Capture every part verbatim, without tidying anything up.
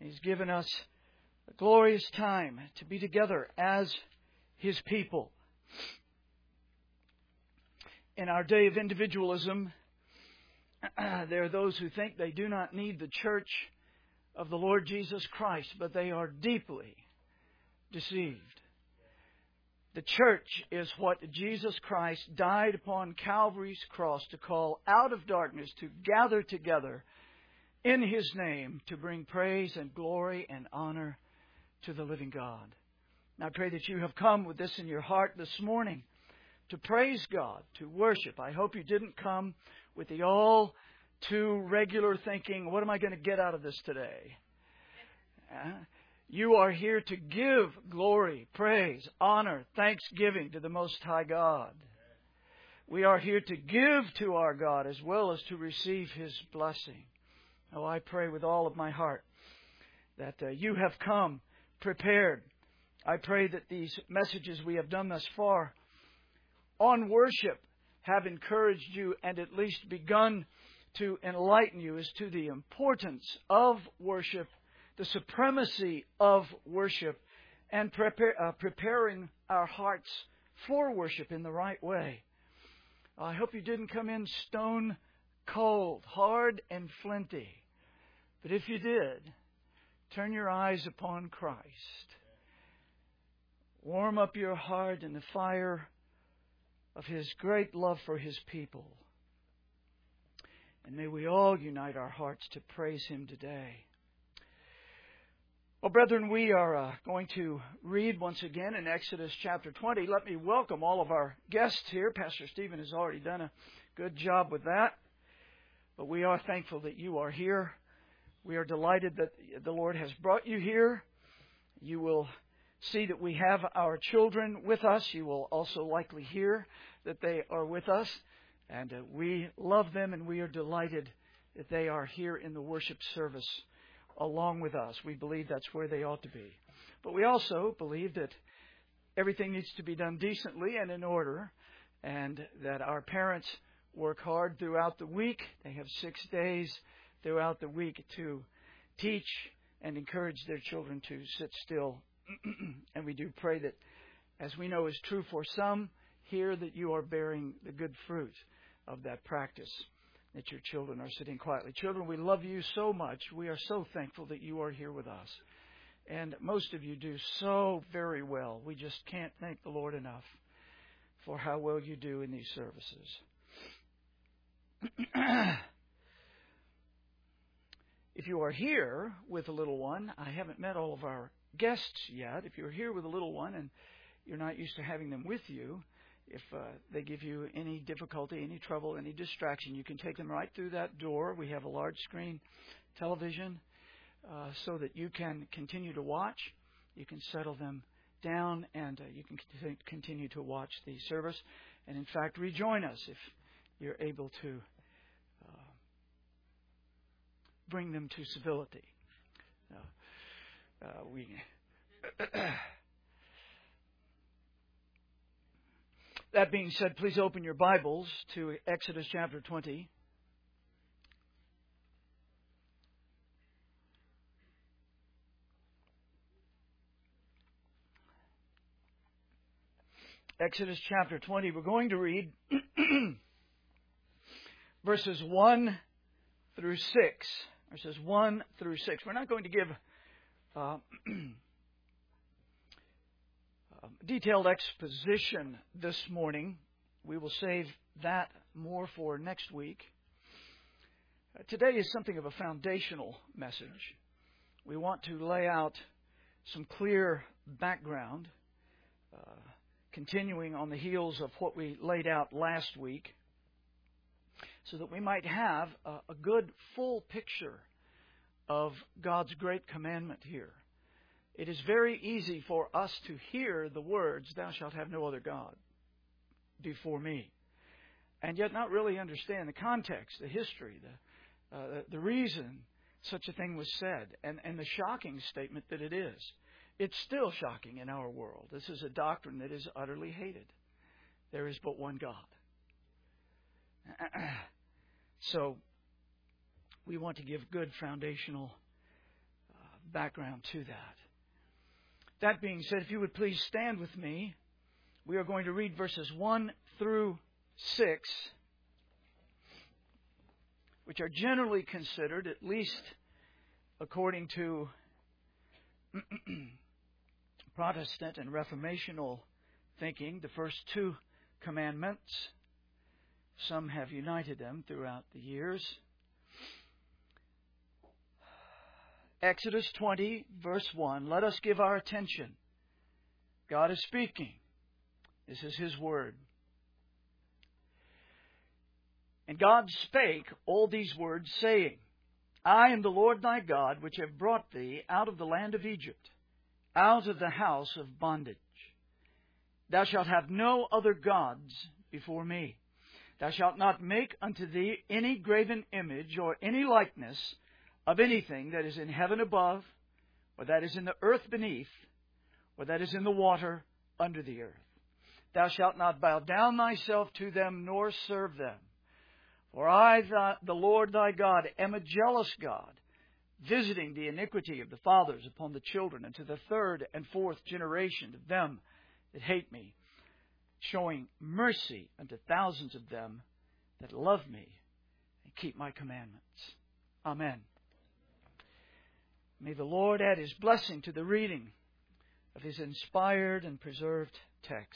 He's given us a glorious time to be together as His people. In our day of individualism, there are those who think they do not need the church of the Lord Jesus Christ, but they are deeply deceived. The church is what Jesus Christ died upon Calvary's cross to call out of darkness, to gather together in His name, to bring praise and glory and honor to the living God. And I pray that you have come with this in your heart this morning to praise God, to worship. I hope you didn't come with the all too regular thinking, what am I going to get out of this today? Uh, you are here to give glory, praise, honor, thanksgiving to the Most High God. We are here to give to our God as well as to receive His blessing. Oh, I pray with all of my heart that uh, you have come prepared. I pray that these messages we have done thus far on worship have encouraged you and at least begun to enlighten you as to the importance of worship, the supremacy of worship, and prepare, uh, preparing our hearts for worship in the right way. I hope you didn't come in stone cold, hard and flinty. But if you did, turn your eyes upon Christ. Warm up your heart in the fire of His great love for His people. And may we all unite our hearts to praise Him today. Well, brethren, we are uh, going to read once again in Exodus chapter twenty. Let me welcome all of our guests here. Pastor Stephen has already done a good job with that. But we are thankful that you are here. We are delighted that the Lord has brought you here. You will see that we have our children with us. You will also likely hear that they are with us. And uh, we love them, and we are delighted that they are here in the worship service along with us. We believe that's where they ought to be. But we also believe that everything needs to be done decently and in order, and that our parents work hard throughout the week. They have six days throughout the week to teach and encourage their children to sit still. And we do pray that, as we know is true for some here, that you are bearing the good fruit of that practice, that your children are sitting quietly. Children, we love you so much. We are so thankful that you are here with us. And most of you do so very well. We just can't thank the Lord enough for how well you do in these services. If you are here with a little one, I haven't met all of our guests yet. If you're here with a little one and you're not used to having them with you, if uh, they give you any difficulty, any trouble, any distraction, you can take them right through that door. We have a large screen television uh, so that you can continue to watch. You can settle them down, and uh, you can continue to watch the service. And in fact, rejoin us if you're able to uh, bring them to civility. Uh, uh, we. That being said, please open your Bibles to Exodus chapter twenty. Exodus chapter twenty. We're going to read verses one through six. Verses one through six. We're not going to give uh, detailed exposition this morning. We will save that more for next week. Uh, today is something of a foundational message. We want to lay out some clear background, uh, continuing on the heels of what we laid out last week, so that we might have a, a good full picture of God's great commandment here. It is very easy for us to hear the words, "Thou shalt have no other God before me," and yet not really understand the context, the history, the uh, the reason such a thing was said, and, and the shocking statement that it is. It's still shocking in our world. This is a doctrine that is utterly hated. There is but one God. So we want to give good foundational background to that. That being said, if you would please stand with me, we are going to read verses one through six, which are generally considered, at least according to Protestant and Reformational thinking, the first two commandments. Some have united them throughout the years. Exodus twenty, verse one. Let us give our attention. God is speaking. This is His word. And God spake all these words, saying, I am the Lord thy God, which have brought thee out of the land of Egypt, out of the house of bondage. Thou shalt have no other gods before me. Thou shalt not make unto thee any graven image or any likeness of anything that is in heaven above, or that is in the earth beneath, or that is in the water under the earth. Thou shalt not bow down thyself to them, nor serve them. For I, the Lord thy God, am a jealous God, visiting the iniquity of the fathers upon the children, and to the third and fourth generation of them that hate me, showing mercy unto thousands of them that love me and keep my commandments. Amen. May the Lord add His blessing to the reading of His inspired and preserved text.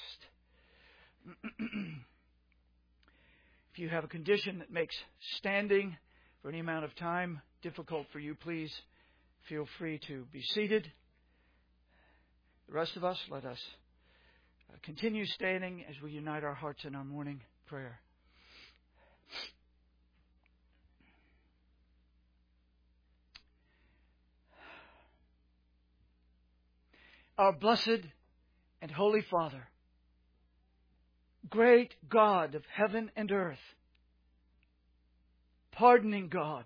If you have a condition that makes standing for any amount of time difficult for you, please feel free to be seated. The rest of us, let us continue standing as we unite our hearts in our morning prayer. Our blessed and holy Father, great God of heaven and earth, pardoning God,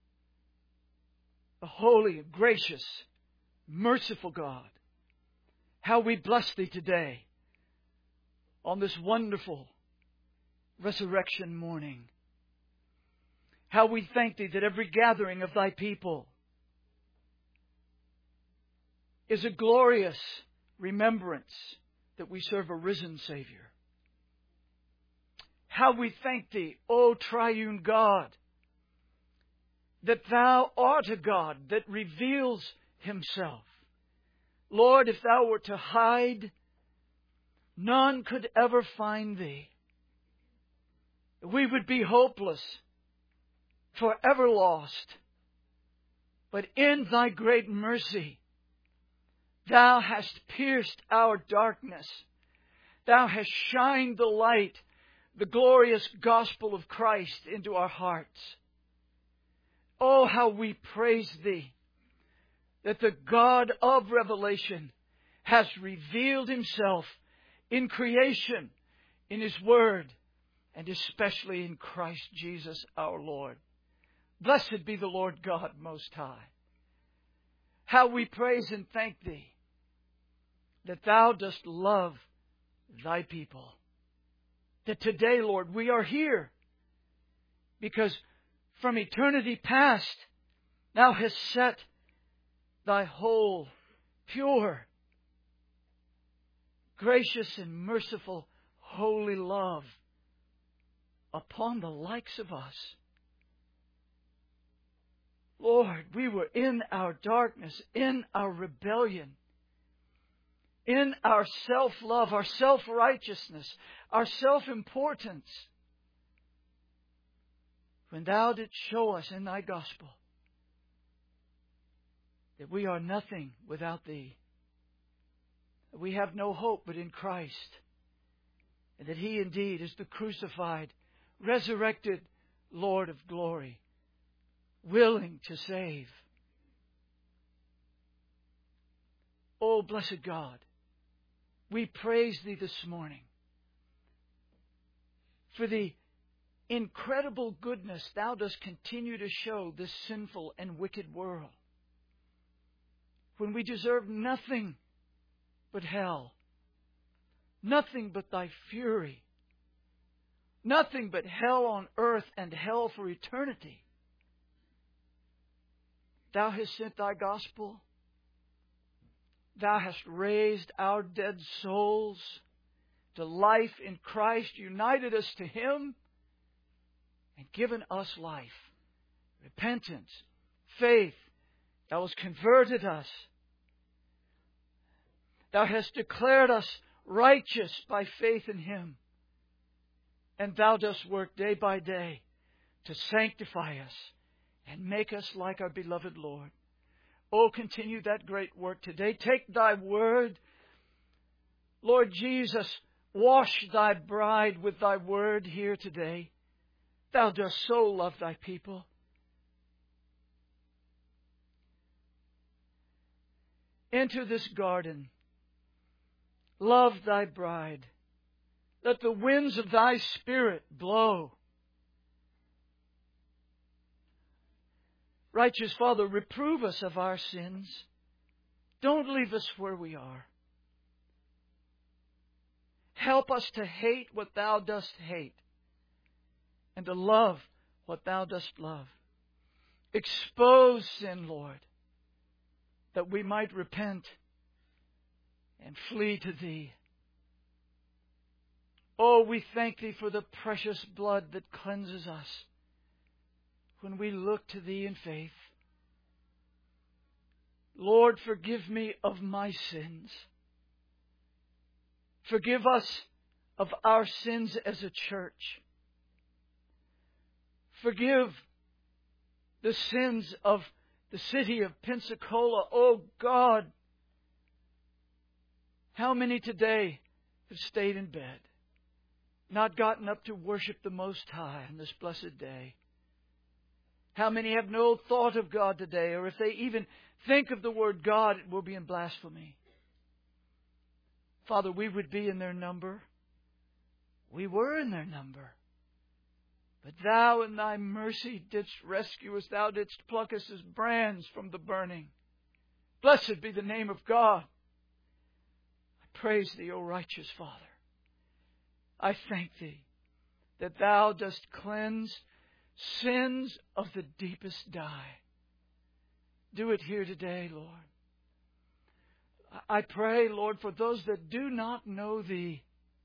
the holy, gracious, merciful God, how we bless Thee today on this wonderful resurrection morning. How we thank Thee that every gathering of Thy people is a glorious remembrance that we serve a risen Savior. How we thank Thee, O triune God, that Thou art a God that reveals Himself. Lord, if Thou were to hide, none could ever find Thee. We would be hopeless, forever lost. But in Thy great mercy, Thou hast pierced our darkness. Thou hast shined the light, the glorious gospel of Christ into our hearts. Oh, how we praise Thee that the God of revelation has revealed Himself in creation, in His Word, and especially in Christ Jesus our Lord. Blessed be the Lord God Most High. How we praise and thank Thee that Thou dost love Thy people. That today, Lord, we are here because from eternity past, Thou hast set Thy whole, pure, gracious and merciful, holy love upon the likes of us. Lord, we were in our darkness, in our rebellion, in our self-love, our self-righteousness, our self-importance, when Thou didst show us in Thy gospel that we are nothing without Thee, that we have no hope but in Christ, and that He indeed is the crucified, resurrected Lord of glory, willing to save. Oh, blessed God, we praise Thee this morning for the incredible goodness Thou dost continue to show this sinful and wicked world, when we deserve nothing but hell, nothing but Thy fury, nothing but hell on earth and hell for eternity. Thou hast sent Thy gospel Thou hast raised our dead souls to life in Christ, united us to Him, and given us life, repentance, faith. Thou hast converted us. Thou hast declared us righteous by faith in Him. And Thou dost work day by day to sanctify us and make us like our beloved Lord. Oh, continue that great work today. Take Thy word. Lord Jesus, wash Thy bride with Thy word here today. Thou dost so love Thy people. Enter this garden. Love Thy bride. Let the winds of Thy Spirit blow. Righteous Father, reprove us of our sins. Don't leave us where we are. Help us to hate what Thou dost hate and to love what Thou dost love. Expose sin, Lord, that we might repent and flee to Thee. Oh, we thank Thee for the precious blood that cleanses us when we look to Thee in faith. Lord, forgive me of my sins. Forgive us of our sins as a church. Forgive the sins of the city of Pensacola. Oh God, how many today have stayed in bed, not gotten up to worship the Most High on this blessed day? How many have no thought of God today, or if they even think of the word God, it will be in blasphemy? Father, we would be in their number. We were in their number. But Thou in Thy mercy didst rescue us. Thou didst pluck us as brands from the burning. Blessed be the name of God. I praise Thee, O righteous Father. I thank Thee that Thou dost cleanse sins of the deepest dye. Do it here today, Lord. I pray, Lord, for those that do not know Thee,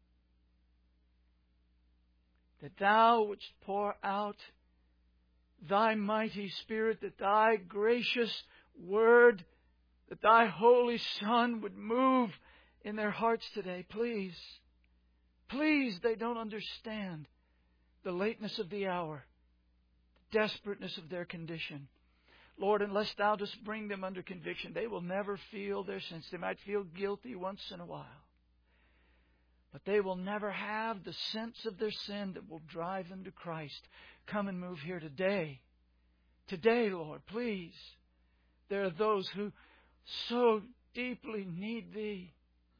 that Thou wouldst pour out Thy mighty Spirit, that Thy gracious Word, that Thy Holy Son would move in their hearts today. Please, please, they don't understand the lateness of the hour, the desperateness of their condition. Lord, unless Thou dost bring them under conviction, they will never feel their sins. They might feel guilty once in a while, but they will never have the sense of their sin that will drive them to Christ. Come and move here today. Today, Lord, please. There are those who so deeply need Thee.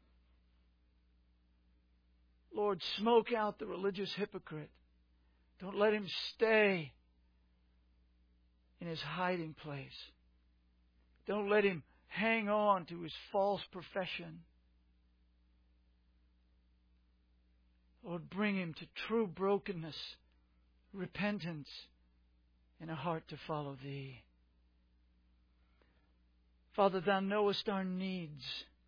Lord, smoke out the religious hypocrite. Don't let him stay in his hiding place. Don't let him hang on to his false profession. Lord, bring him to true brokenness, repentance, and a heart to follow Thee. Father, Thou knowest our needs.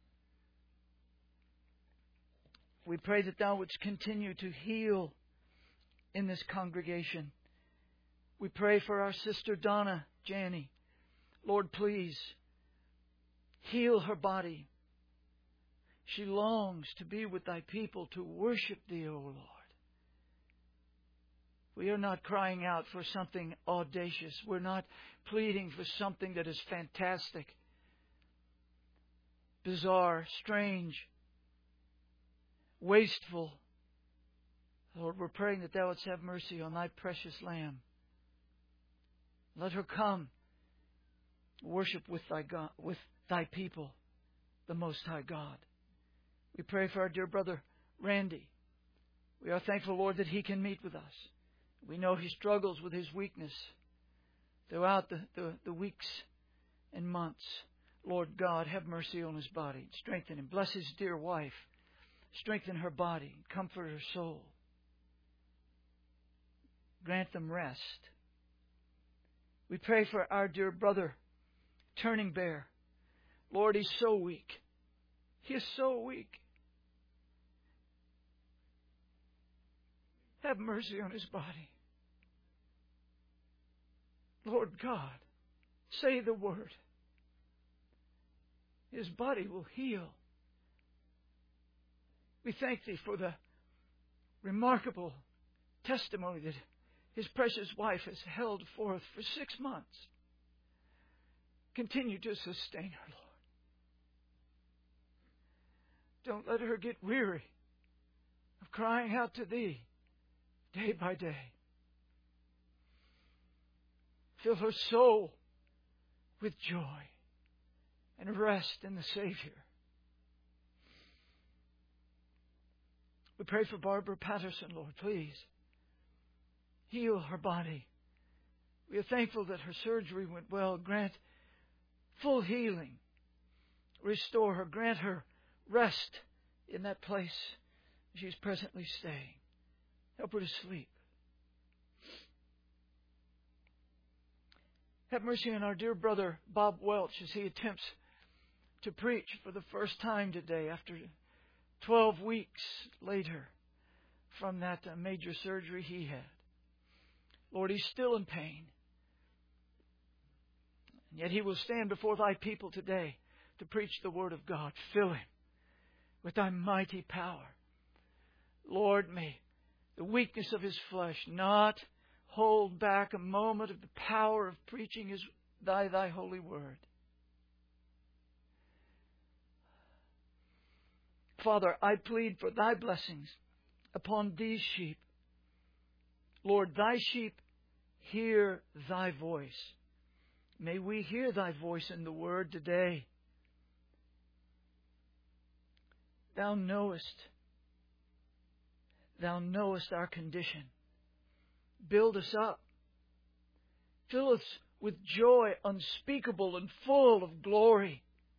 We pray that Thou wouldst continue to heal in this congregation. We pray for our sister Donna Janney. Lord, please heal her body. She longs to be with Thy people, to worship Thee, O Lord. We are not crying out for something audacious. We're not pleading for something that is fantastic, bizarre, strange, wasteful. Lord, we're praying that Thou wouldst have mercy on Thy precious Lamb. Let her come worship with Thy God, with Thy people, the Most High God. We pray for our dear brother Randy. We are thankful, Lord, that he can meet with us. We know he struggles with his weakness throughout the, the, the weeks and months. Lord God, have mercy on his body. Strengthen him. Bless his dear wife. Strengthen her body. Comfort her soul. Grant them rest. We pray for our dear brother, Turning Bear. Lord, he's so weak. He is so weak. Have mercy on his body. Lord God, say the word. His body will heal. We thank Thee for the remarkable testimony that His precious wife has held forth for six months. Continue to sustain her, Lord. Don't let her get weary of crying out to Thee day by day. Fill her soul with joy and rest in the Savior. We pray for Barbara Patterson, Lord. Please heal her body. We are thankful that her surgery went well. Grant full healing. Restore her. Grant her rest in that place she's presently staying. Help her to sleep. Have mercy on our dear brother Bob Welch as he attempts to preach for the first time today after twelve weeks later from that uh, major surgery he had. Lord, he's still in pain. And yet he will stand before Thy people today to preach the Word of God. Fill him with Thy mighty power. Lord, may the weakness of his flesh not hold back a moment of the power of preaching his, thy, thy holy Word. Father, I plead for Thy blessings upon these sheep. Lord, Thy sheep hear Thy voice. May we hear Thy voice in the Word today. Thou knowest, Thou knowest our condition. Build us up. Fill us with joy unspeakable and full of glory.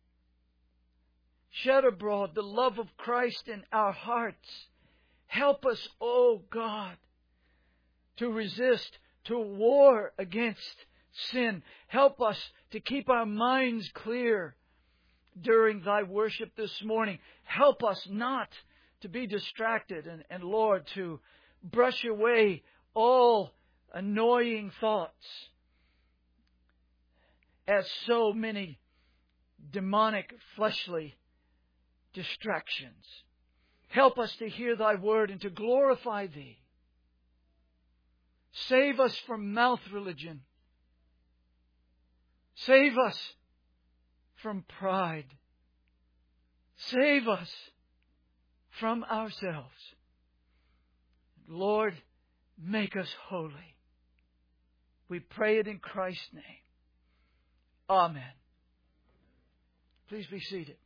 Shed abroad the love of Christ in our hearts. Help us, O God, to resist, to war against sin. Help us to keep our minds clear during Thy worship this morning. Help us not to be distracted and, and Lord, to brush away all annoying thoughts as so many demonic, fleshly distractions. Help us to hear Thy word and to glorify Thee. Save us from mouth religion. Save us from pride. Save us from ourselves. Lord, make us holy. We pray it in Christ's name. Amen. Please be seated.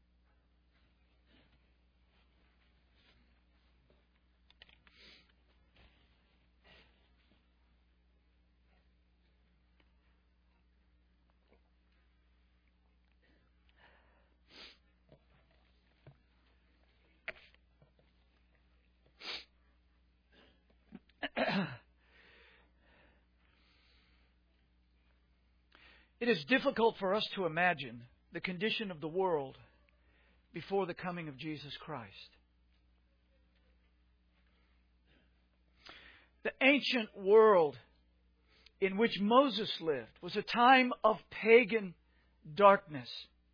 It is difficult for us to imagine the condition of the world before the coming of Jesus Christ. The ancient world in which Moses lived was a time of pagan darkness.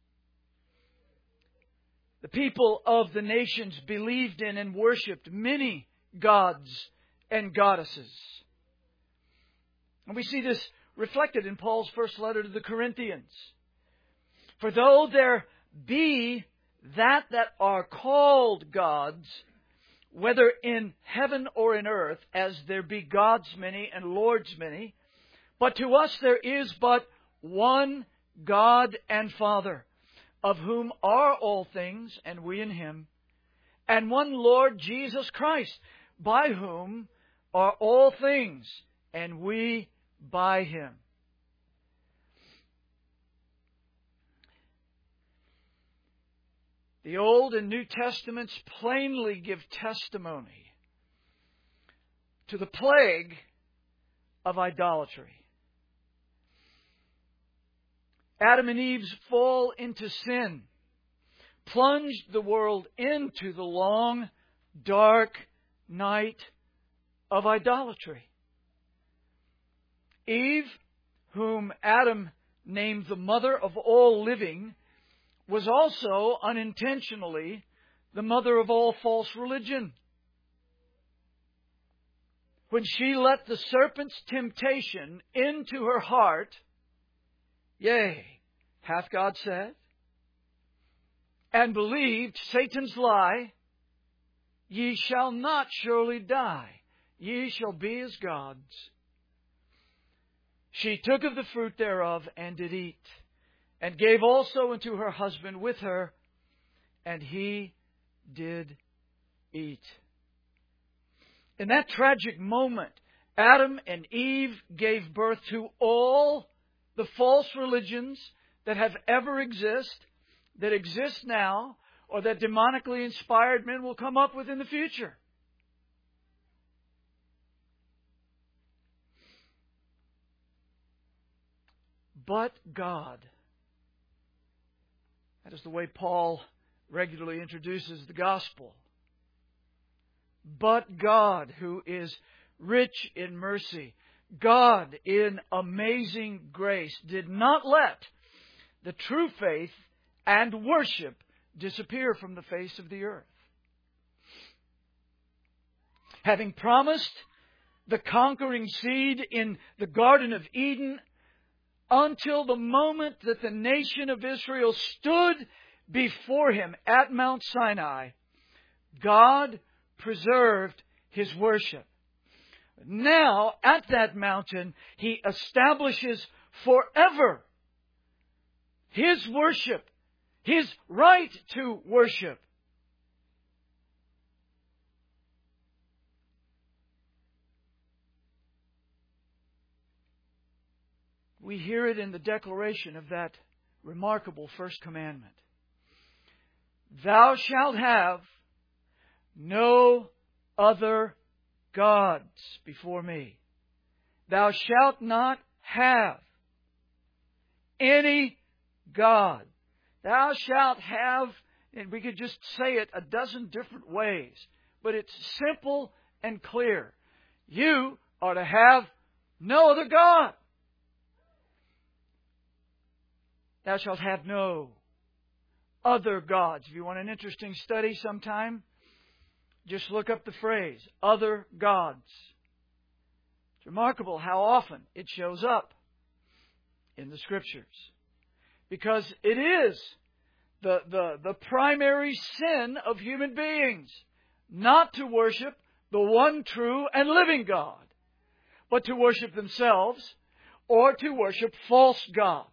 The people of the nations believed in and worshipped many gods and goddesses. And we see this reflected in Paul's first letter to the Corinthians. For though there be that that are called gods, whether in heaven or in earth, as there be gods many and lords many, but to us there is but one God and Father, of whom are all things, and we in Him, and one Lord Jesus Christ, by whom are all things, and we by Him. The Old and New Testaments plainly give testimony to the plague of idolatry. Adam and Eve's fall into sin plunged the world into the long, dark night of idolatry. Eve, whom Adam named the mother of all living, was also unintentionally the mother of all false religion. When she let the serpent's temptation into her heart, yea, hath God said, and believed Satan's lie, ye shall not surely die, ye shall be as gods. She took of the fruit thereof and did eat, and gave also unto her husband with her, and he did eat. In that tragic moment, Adam and Eve gave birth to all the false religions that have ever existed, that exist now, or that demonically inspired men will come up with in the future. But God. That is the way Paul regularly introduces the gospel. But God, who is rich in mercy, God in amazing grace, did not let the true faith and worship disappear from the face of the earth. Having promised the conquering seed in the Garden of Eden, until the moment that the nation of Israel stood before Him at Mount Sinai, God preserved His worship. Now, at that mountain, He establishes forever His worship, His right to worship. We hear it in the declaration of that remarkable first commandment. Thou shalt have no other gods before me. Thou shalt not have any God. Thou shalt have, and we could just say it a dozen different ways, but it's simple and clear. You are to have no other God. Thou shalt have no other gods. If you want an interesting study sometime, just look up the phrase, other gods. It's remarkable how often it shows up in the Scriptures. Because it is the, the, the primary sin of human beings, not to worship the one true and living God, but to worship themselves or to worship false gods.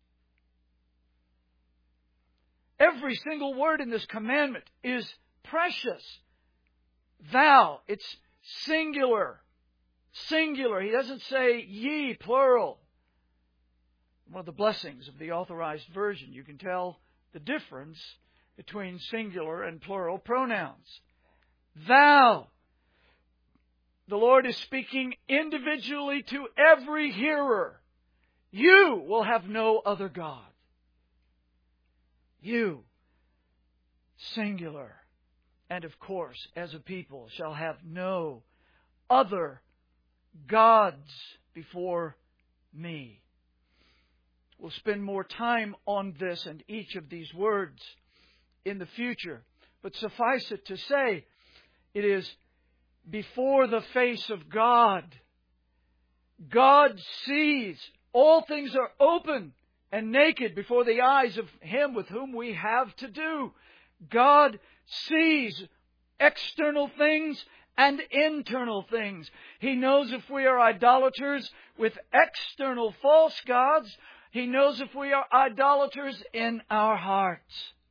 Every single word in this commandment is precious. Thou, it's singular. Singular. He doesn't say ye, plural. One of the blessings of the Authorized Version, you can tell the difference between singular and plural pronouns. Thou. The Lord is speaking individually to every hearer. You will have no other God. You, singular, and of course, as a people, shall have no other gods before me. We'll spend more time on this and each of these words in the future. But suffice it to say, it is before the face of God. God sees. All things are open and naked before the eyes of Him with whom we have to do. God sees external things and internal things. He knows if we are idolaters with external false gods. He knows if we are idolaters in our hearts.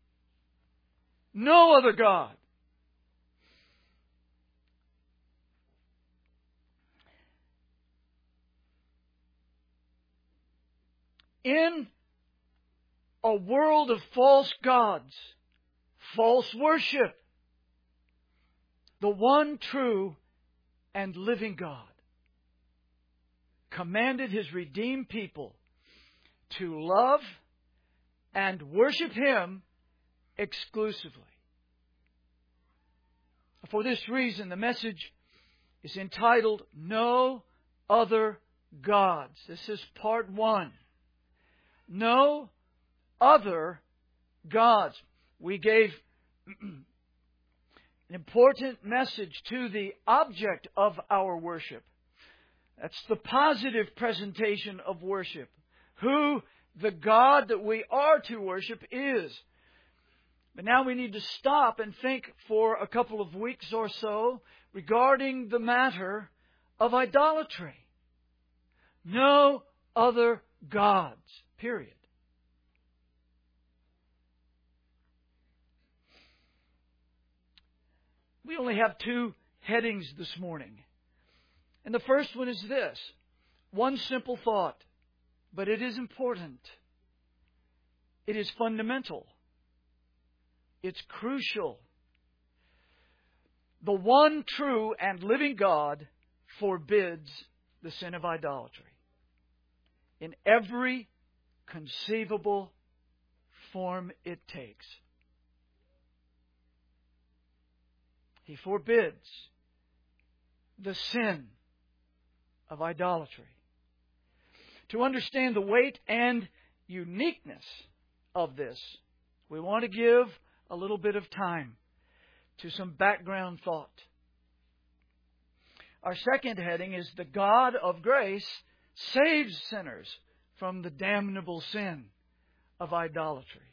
No other God. In a world of false gods, false worship, the one true and living God commanded His redeemed people to love and worship Him exclusively. For this reason, the message is entitled, No Other Gods. This is part one. No other gods. We gave an important message to the object of our worship. That's the positive presentation of worship. Who the God that we are to worship is. But now we need to stop and think for a couple of weeks or so regarding the matter of idolatry. No other gods. Period. We only have two headings this morning. And the first one is this. One simple thought. But it is important. It is fundamental. It's crucial. The one true and living God forbids the sin of idolatry. In every conceivable form it takes. He forbids the sin of idolatry. To understand the weight and uniqueness of this, we want to give a little bit of time to some background thought. Our second heading is the God of grace saves sinners from the damnable sin of idolatry.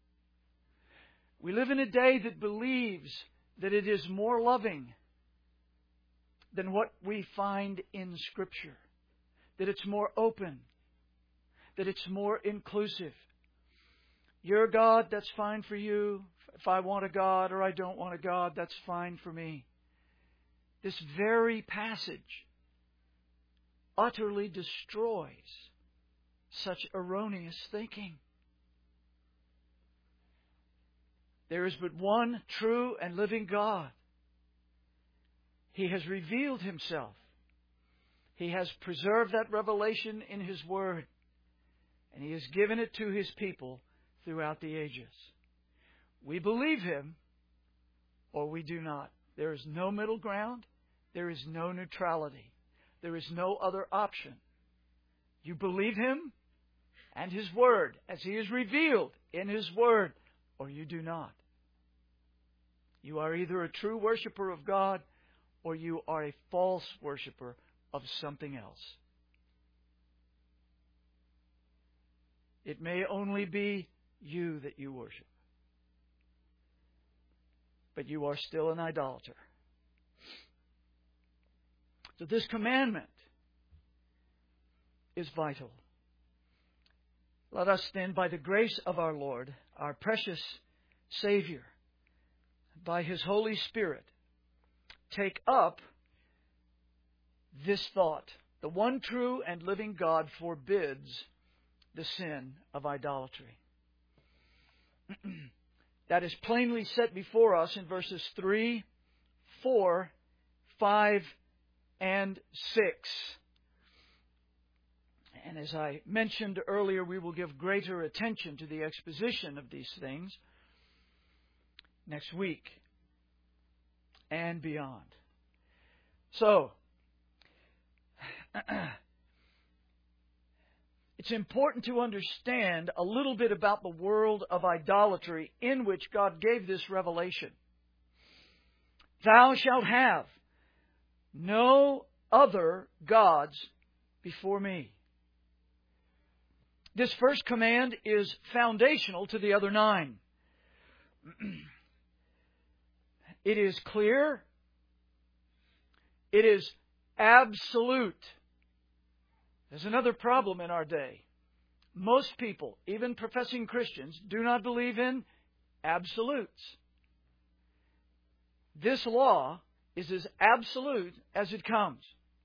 We live in a day that believes that it is more loving than what we find in Scripture. That it's more open. That it's more inclusive. Your God, that's fine for you. If I want a God or I don't want a God, that's fine for me. This very passage utterly destroys such erroneous thinking. There is but one true and living God. He has revealed Himself. He has preserved that revelation in His Word. And He has given it to His people throughout the ages. We believe Him or we do not. There is no middle ground. There is no neutrality. There is no other option. You believe Him and His Word as He is revealed in His Word, or you do not. You are either a true worshiper of God or you are a false worshiper of something else. It may only be you that you worship, but you are still an idolater. So this commandment is vital. Let us then, by the grace of our Lord, our precious Savior, by His Holy Spirit, take up this thought. The one true and living God forbids the sin of idolatry. That is plainly set before us in verses three, four, five, and six. And as I mentioned earlier, we will give greater attention to the exposition of these things next week and beyond. So, it's important to understand a little bit about the world of idolatry in which God gave this revelation. Thou shalt have no other gods before me. This first command is foundational to the other nine. It is clear. It is absolute. There's another problem in our day. Most people, even professing Christians, do not believe in absolutes. This law is as absolute as it comes.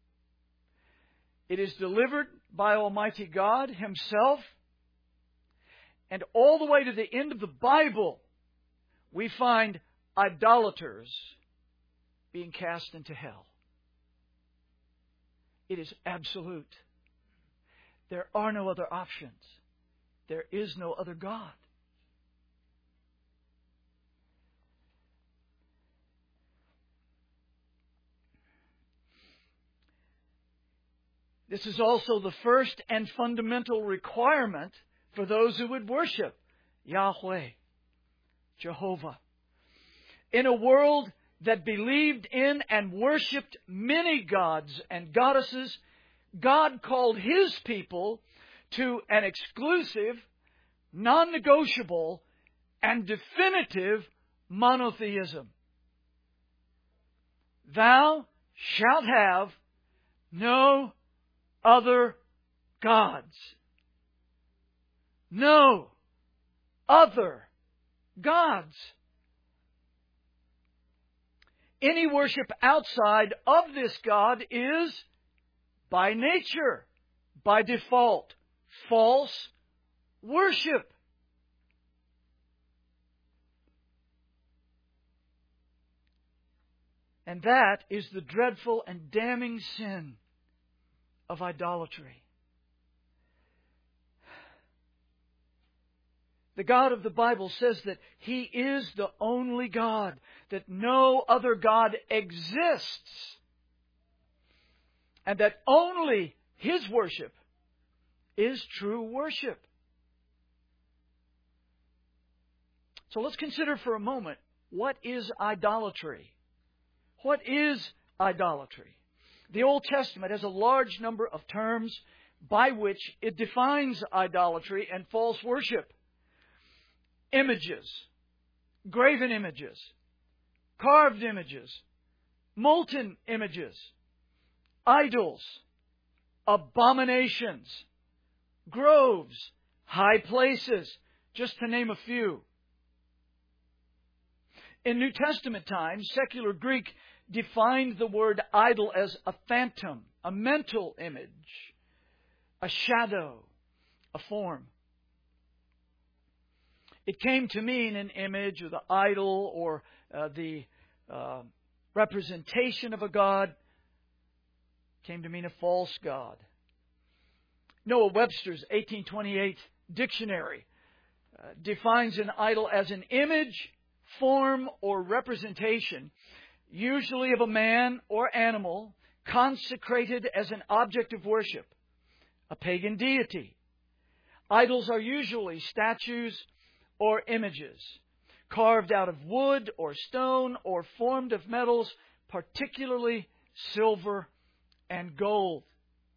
It is delivered by Almighty God Himself. And all the way to the end of the Bible, we find idolaters being cast into hell. It is absolute. There are no other options. There is no other God. This is also the first and fundamental requirement for those who would worship Yahweh, Jehovah. In a world that believed in and worshipped many gods and goddesses, God called His people to an exclusive, non-negotiable, and definitive monotheism. Thou shalt have no other gods. No other gods. Any worship outside of this God is, by nature, by default, false worship. And that is the dreadful and damning sin of idolatry. The God of the Bible says that He is the only God, that no other God exists, and that only His worship is true worship. So let's consider for a moment, what is idolatry? What is idolatry? The Old Testament has a large number of terms by which it defines idolatry and false worship. Images, graven images, carved images, molten images, idols, abominations, groves, high places, just to name a few. In New Testament times, secular Greek defined the word idol as a phantom, a mental image, a shadow, a form. It came to mean an image or the idol or uh, the uh, representation of a god. It came to mean a false god. Noah Webster's eighteen twenty-eight dictionary uh, defines an idol as an image, form, or representation, usually of a man or animal, consecrated as an object of worship, a pagan deity. Idols are usually statues or images, carved out of wood or stone or formed of metals, particularly silver and gold.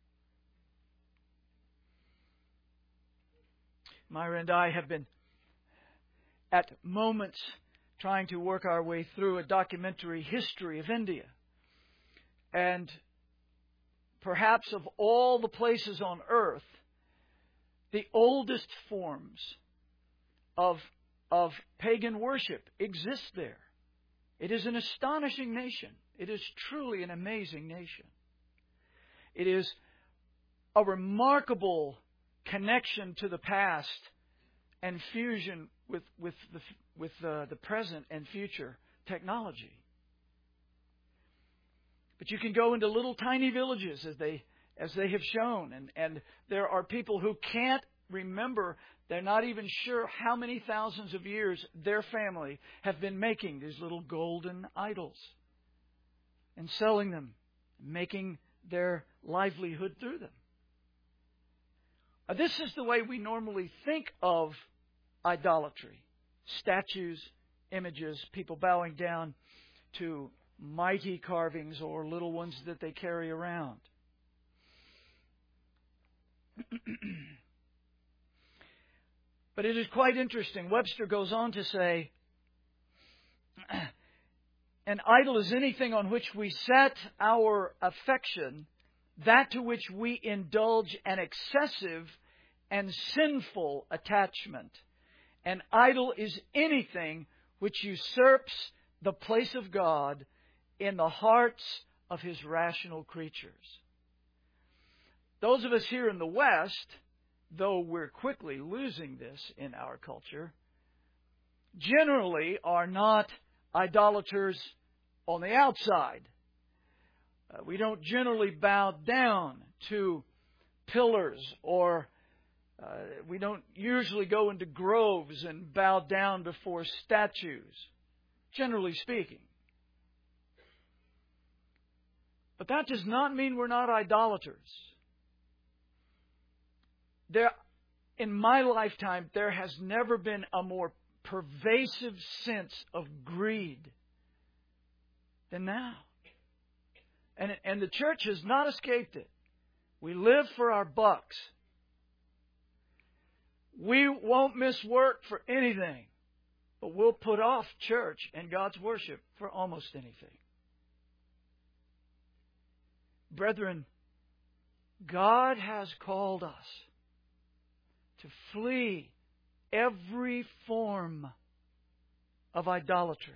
Myra and I have been at moments trying to work our way through a documentary history of India. And perhaps of all the places on earth, the oldest forms of, of pagan worship exist there. It is an astonishing nation. It is truly an amazing nation. It is a remarkable connection to the past and fusion with with the with uh, the present and future technology. But you can go into little tiny villages as they as they have shown, and, and there are people who can't remember. They're not even sure how many thousands of years their family have been making these little golden idols and selling them, making their livelihood through them. Now, this is the way we normally think of idolatry. Statues, images, people bowing down to mighty carvings or little ones that they carry around. But it is quite interesting. Webster goes on to say, an idol is anything on which we set our affection, that to which we indulge an excessive and sinful attachment. An idol is anything which usurps the place of God in the hearts of His rational creatures. Those of us here in the West, though we're quickly losing this in our culture, generally are not idolaters on the outside. Uh, we don't generally bow down to pillars, or uh, we don't usually go into groves and bow down before statues, generally speaking. But that does not mean we're not idolaters. there, in my lifetime, there has never been a more pervasive sense of greed than now. And, and the church has not escaped it. We live for our bucks. We won't miss work for anything, but we'll put off church and God's worship for almost anything. Brethren, God has called us to flee every form of idolatry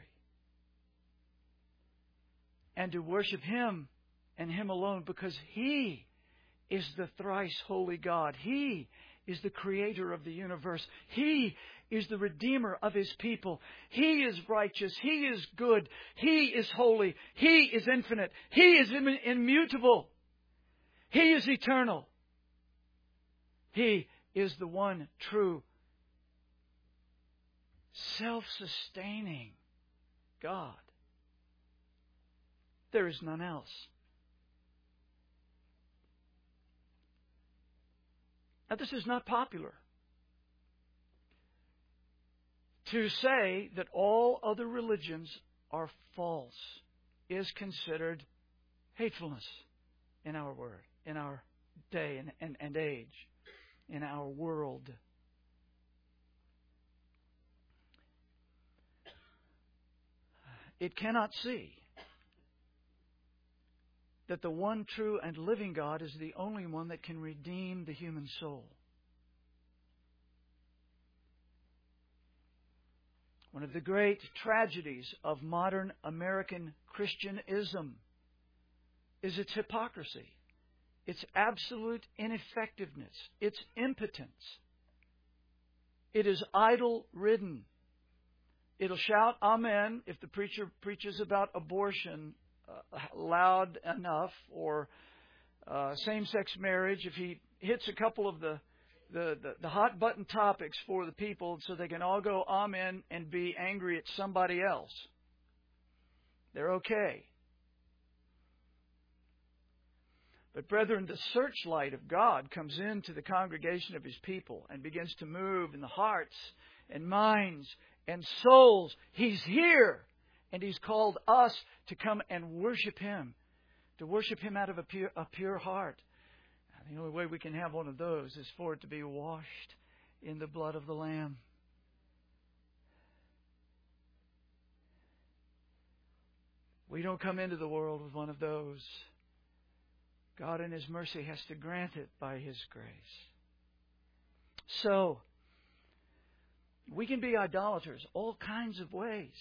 and to worship Him and Him alone, because He is the thrice holy God. He is the creator of the universe. He is the redeemer of His people. He is righteous. He is good. He is holy. He is infinite. He is im- immutable. He is eternal. He is the one true, self-sustaining God. There is none else. Now, this is not popular. To say that all other religions are false is considered hatefulness in our word, in our day and, and, and age, in our world. It cannot see that the one true and living God is the only one that can redeem the human soul. One of the great tragedies of modern American Christianism is its hypocrisy, its absolute ineffectiveness, its impotence. It is idol-ridden. It'll shout amen if the preacher preaches about abortion uh, loud enough, or uh, same-sex marriage, if he hits a couple of the The, the, the hot button topics for the people so they can all go amen and be angry at somebody else. They're okay. But brethren, the searchlight of God comes into the congregation of His people and begins to move in the hearts and minds and souls. He's here, and He's called us to come and worship Him, to worship Him out of a pure, a pure heart. The only way we can have one of those is for it to be washed in the blood of the Lamb. We don't come into the world with one of those. God in His mercy has to grant it by His grace. So, we can be idolaters all kinds of ways.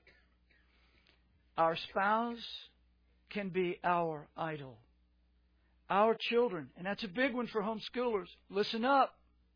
Our spouse can be our idol. Our children, and that's a big one for homeschoolers. Listen up.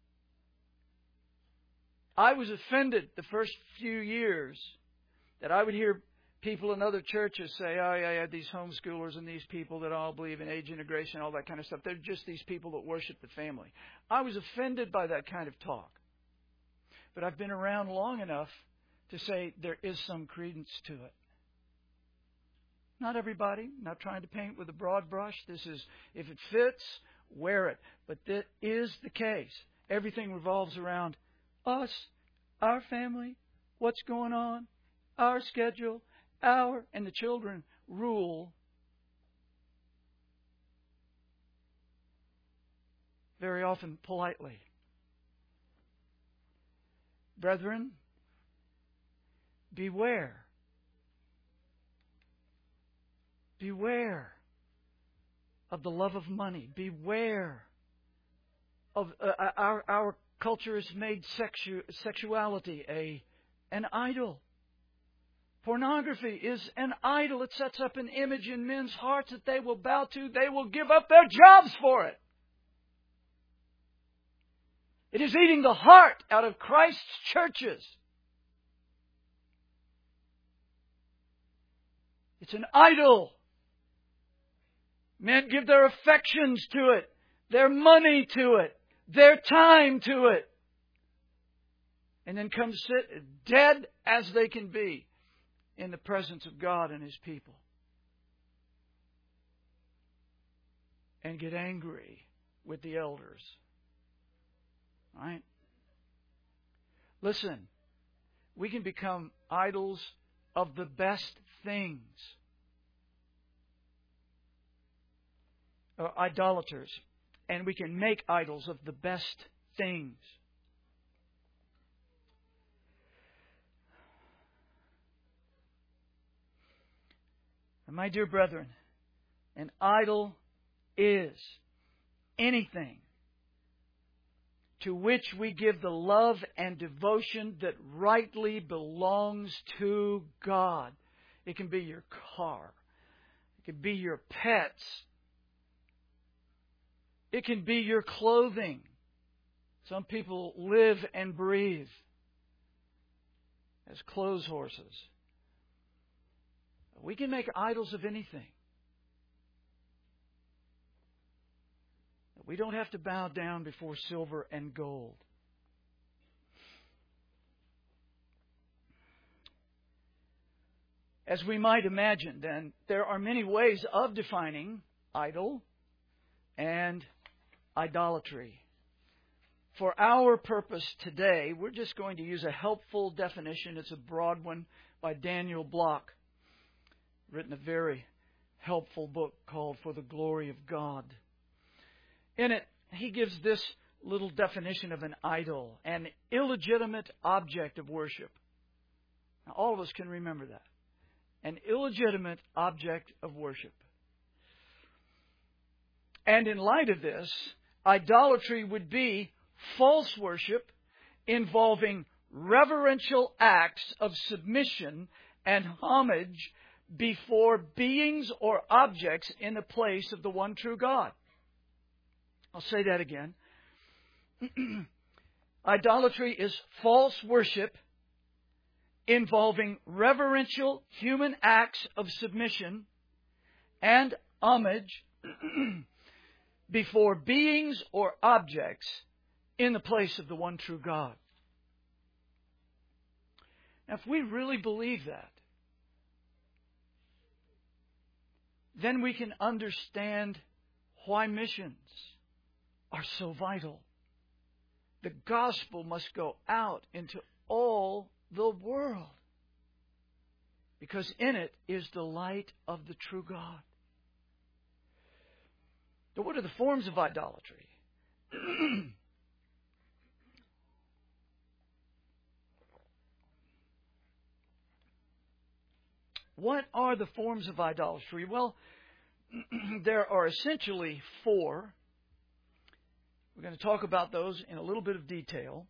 I was offended the first few years that I would hear people in other churches say, oh, yeah, yeah, these homeschoolers and these people that all believe in age integration, all that kind of stuff. They're just these people that worship the family. I was offended by that kind of talk. But I've been around long enough to say there is some credence to it. Not everybody. Not trying to paint with a broad brush. This is, if it fits, wear it. But that is the case. Everything revolves around us, our family, what's going on, our schedule, our, and the children rule very often politely. Brethren, beware. Beware of the love of money. Beware of uh, our our culture has made sexu- sexuality a an idol. Pornography is an idol. It sets up an image in men's hearts that they will bow to. They will give up their jobs for it. It is eating the heart out of Christ's churches. It's an idol. Men give their affections to it, their money to it, their time to it, and then come sit dead as they can be in the presence of God and His people, and get angry with the elders Right? Listen, we can become idols of the best things. Or idolaters. And we can make idols of the best things. And my dear brethren, an idol is anything to which we give the love and devotion that rightly belongs to God. It can be your car. It can be your pets. It can be your clothing. Some people live and breathe as clothes horses. We can make idols of anything. We don't have to bow down before silver and gold. As we might imagine, then, there are many ways of defining idol and idolatry. For our purpose today, we're just going to use a helpful definition. It's a broad one by Daniel Block, written a very helpful book called For the Glory of God. In it, he gives this little definition of an idol, an illegitimate object of worship. Now, all of us can remember that. An illegitimate object of worship. And in light of this, idolatry would be false worship involving reverential acts of submission and homage before beings or objects in the place of the one true God. I'll say that again. Idolatry is false worship involving reverential human acts of submission and homage before beings or objects in the place of the one true God. Now, if we really believe that, then we can understand why missions are so vital. The gospel must go out into all the world, because in it is the light of the true God. So what are the forms of idolatry? What are the forms of idolatry? Well, there are essentially four. We're going to talk about those in a little bit of detail.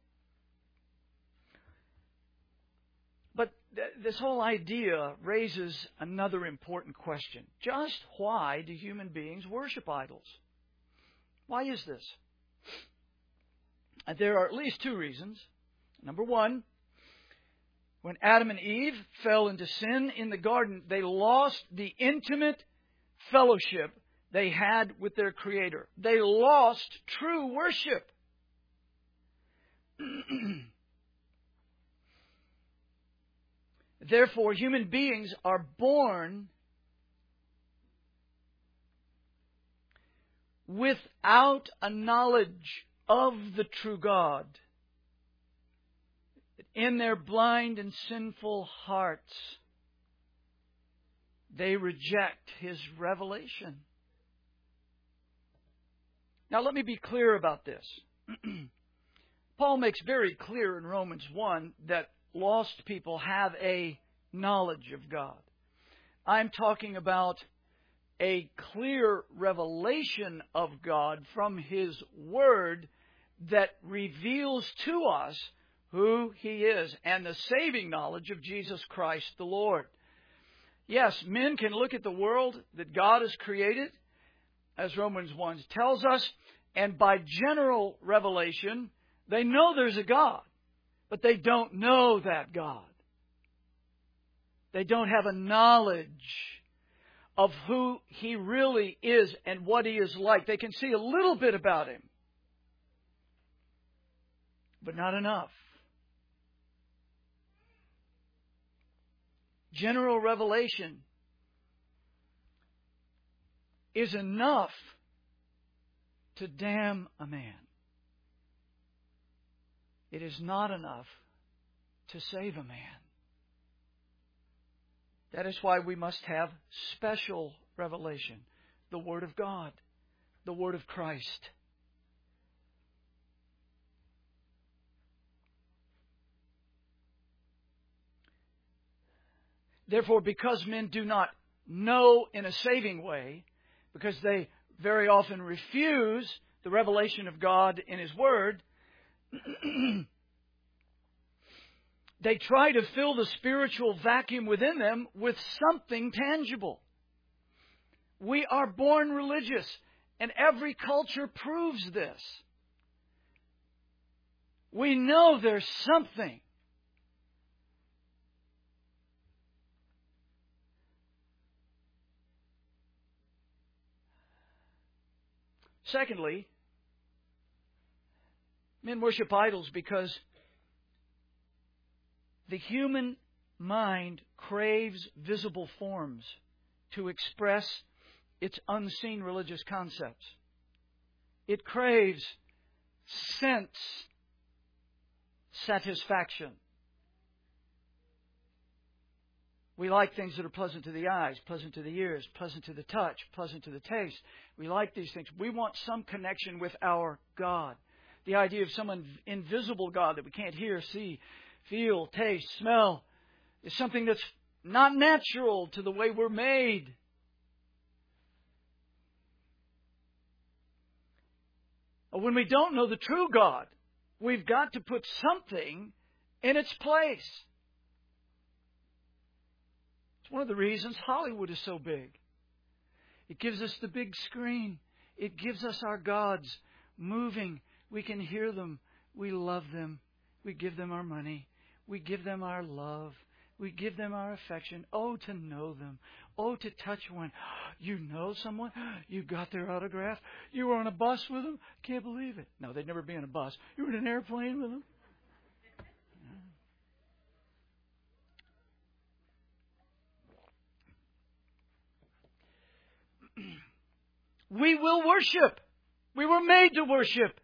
But th- this whole idea raises another important question. Just why do human beings worship idols? Why is this? And there are at least two reasons. Number one, when Adam and Eve fell into sin in the garden, they lost the intimate fellowship they had with their Creator. They lost true worship. Therefore, human beings are born without a knowledge of the true God. In their blind and sinful hearts, they reject His revelation. Now, let me be clear about this. Paul makes very clear in Romans one that lost people have a knowledge of God. I'm talking about a clear revelation of God from His Word that reveals to us who He is and the saving knowledge of Jesus Christ the Lord. Yes, men can look at the world that God has created, as Romans one tells us, and by general revelation, they know there's a God, but they don't know that God. They don't have a knowledge of who He really is and what He is like. They can see a little bit about Him, but not enough. General revelation is enough to damn a man. it is not enough to save a man. That is why we must have special revelation, the Word of God, the Word of Christ. Therefore, because men do not know in a saving way, because they very often refuse the revelation of God in His Word, they try to fill the spiritual vacuum within them with something tangible. We are born religious, and every culture proves this. We know there's something. Secondly, men worship idols because the human mind craves visible forms to express its unseen religious concepts. It craves sense satisfaction. We like things that are pleasant to the eyes, pleasant to the ears, pleasant to the touch, pleasant to the taste. We like these things. We want some connection with our God. The idea of some invisible God that we can't hear, see, feel, taste, smell is something that's not natural to the way we're made. When we don't know the true God, we've got to put something in its place. It's one of the reasons Hollywood is so big. It gives us the big screen. It gives us our gods moving. We can hear them. We love them. We give them our money. We give them our love. We give them our affection. Oh, to know them. Oh, to touch one. You know someone? You got their autograph? You were on a bus with them? Can't believe it. No, they'd never be on a bus. You were in an airplane with them? We will worship. We were made to worship.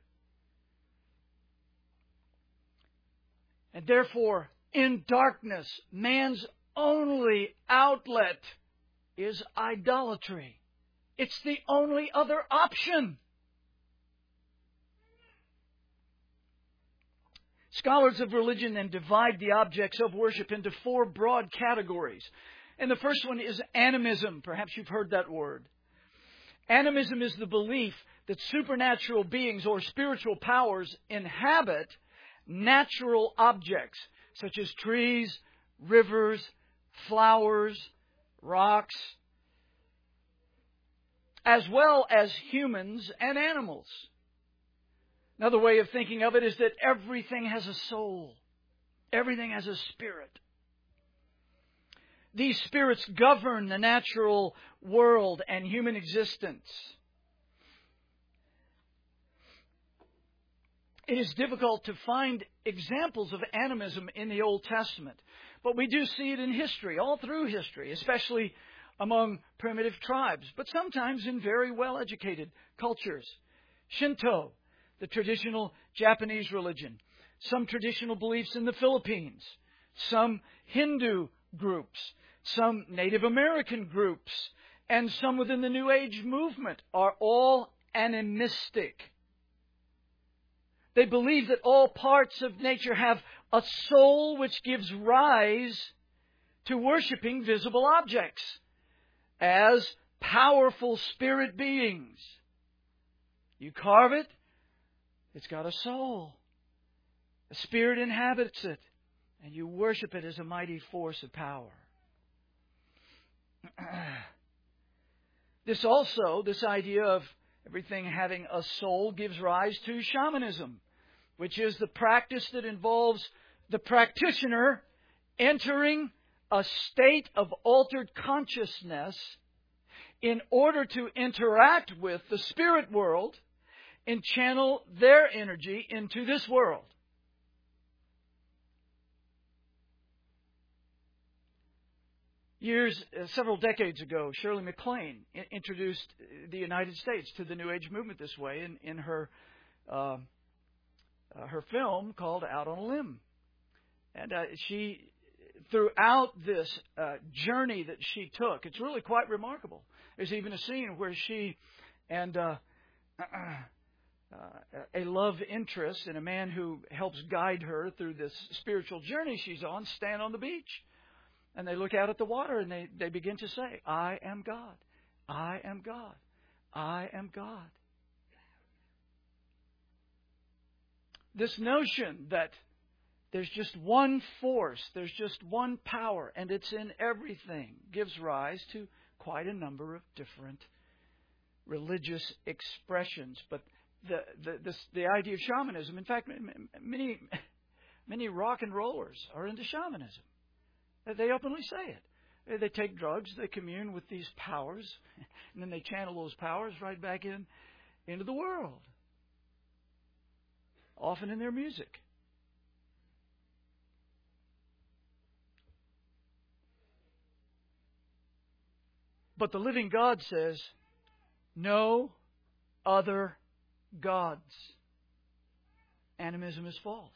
And therefore, in darkness, man's only outlet is idolatry. It's the only other option. Scholars of religion then divide the objects of worship into four broad categories. And the first one is animism. Perhaps you've heard that word. Animism is the belief that supernatural beings or spiritual powers inhabit natural objects, such as trees, rivers, flowers, rocks, as well as humans and animals. Another way of thinking of it is that everything has a soul. Everything has a spirit. These spirits govern the natural world and human existence. It is difficult to find examples of animism in the Old Testament, but we do see it in history, all through history, especially among primitive tribes, but sometimes in very well-educated cultures. Shinto, the traditional Japanese religion, some traditional beliefs in the Philippines, some Hindu groups, some Native American groups, and some within the New Age movement are all animistic. They believe that all parts of nature have a soul which gives rise to worshiping visible objects as powerful spirit beings. You carve it, it's got a soul. A spirit inhabits it, and you worship it as a mighty force of power. This also, this idea of everything having a soul, gives rise to shamanism, which is the practice that involves the practitioner entering a state of altered consciousness in order to interact with the spirit world and channel their energy into this world. Years, uh, several decades ago, Shirley MacLaine I- introduced the United States to the New Age movement this way in, in her uh, uh, her film called Out on a Limb. And uh, she, throughout this uh, journey that she took, it's really quite remarkable. There's even a scene where she and uh, uh, a love interest and a man who helps guide her through this spiritual journey she's on stand on the beach. And they look out at the water and they, they begin to say, I am God. I am God. I am God. This notion that there's just one force, there's just one power, and it's in everything, gives rise to quite a number of different religious expressions. But the the this, the idea of shamanism, in fact, many many rock and rollers are into shamanism. They openly say it. They take drugs, they commune with these powers, and then they channel those powers right back in into the world. Often in their music. But the living God says, no other gods. Animism is false.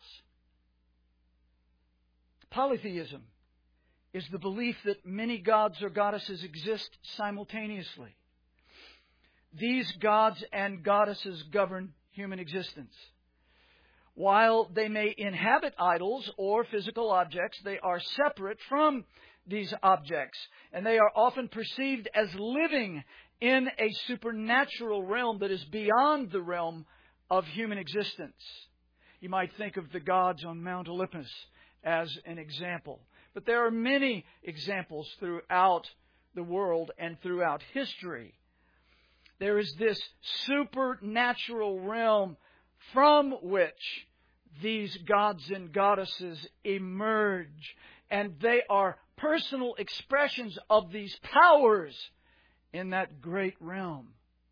Polytheism is the belief that many gods or goddesses exist simultaneously. These gods and goddesses govern human existence. While they may inhabit idols or physical objects, they are separate from these objects, and they are often perceived as living in a supernatural realm that is beyond the realm of human existence. You might think of the gods on Mount Olympus as an example. But there are many examples throughout the world and throughout history. There is this supernatural realm from which these gods and goddesses emerge. And they are personal expressions of these powers in that great realm.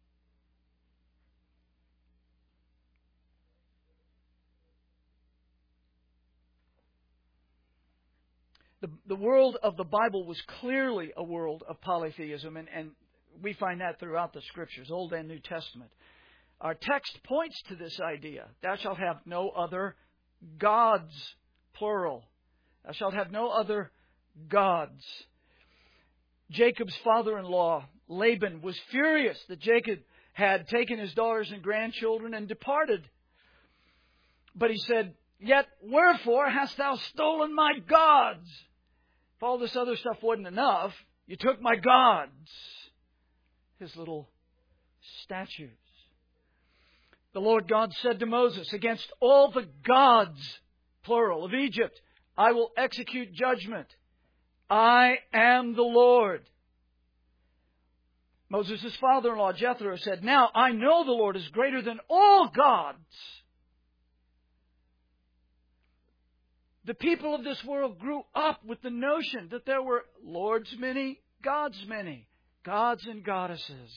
The, the world of the Bible was clearly a world of polytheism, and, and we find that throughout the Scriptures, Old and New Testament. Our text points to this idea. Thou shalt have no other gods, plural. Thou shalt have no other gods. Jacob's father-in-law, Laban, was furious that Jacob had taken his daughters and grandchildren and departed. But he said, yet wherefore hast thou stolen my gods? If all this other stuff wasn't enough, you took my gods. His little statues. The Lord God said to Moses, against all the gods, plural, of Egypt, I will execute judgment. I am the Lord. Moses' father-in-law, Jethro, said, now I know the Lord is greater than all gods. The people of this world grew up with the notion that there were lords many, gods many, gods and goddesses.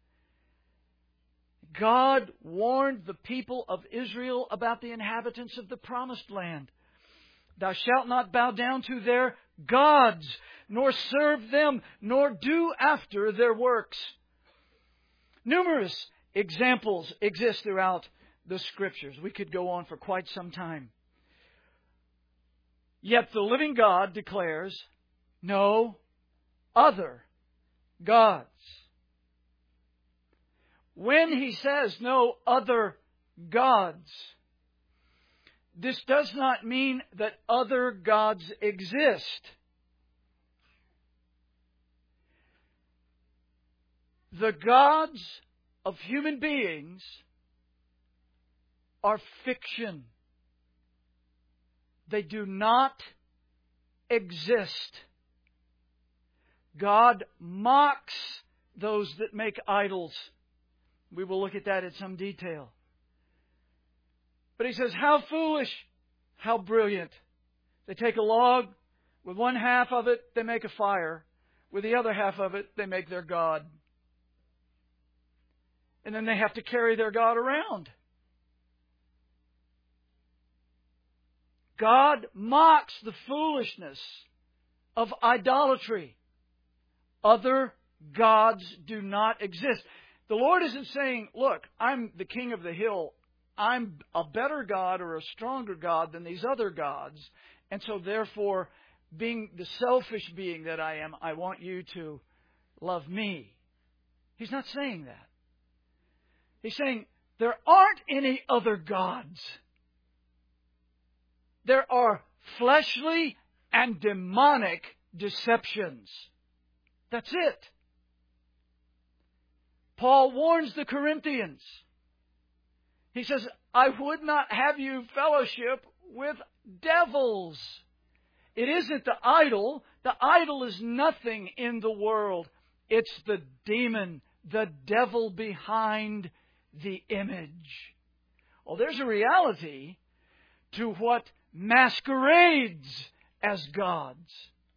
God warned the people of Israel about the inhabitants of the promised land. Thou shalt not bow down to their gods, nor serve them, nor do after their works. Numerous examples exist throughout the Scriptures. We could go on for quite some time. Yet the living God declares no other gods. When He says no other gods, this does not mean that other gods exist. The gods of human beings are fiction. They do not exist. God mocks those that make idols. We will look at that in some detail. But He says, how foolish, how brilliant. They take a log, with one half of it they make a fire, with the other half of it they make their god. And then they have to carry their god around. God mocks the foolishness of idolatry. Other gods do not exist. The Lord isn't saying, look, I'm the king of the hill. I'm a better God or a stronger God than these other gods. And so therefore, being the selfish being that I am, I want you to love me. He's not saying that. He's saying there aren't any other gods. There are fleshly and demonic deceptions. That's it. Paul warns the Corinthians. He says, I would not have you fellowship with devils. It isn't the idol. The idol is nothing in the world. It's the demon, the devil behind the image. Well, there's a reality to what masquerades as gods.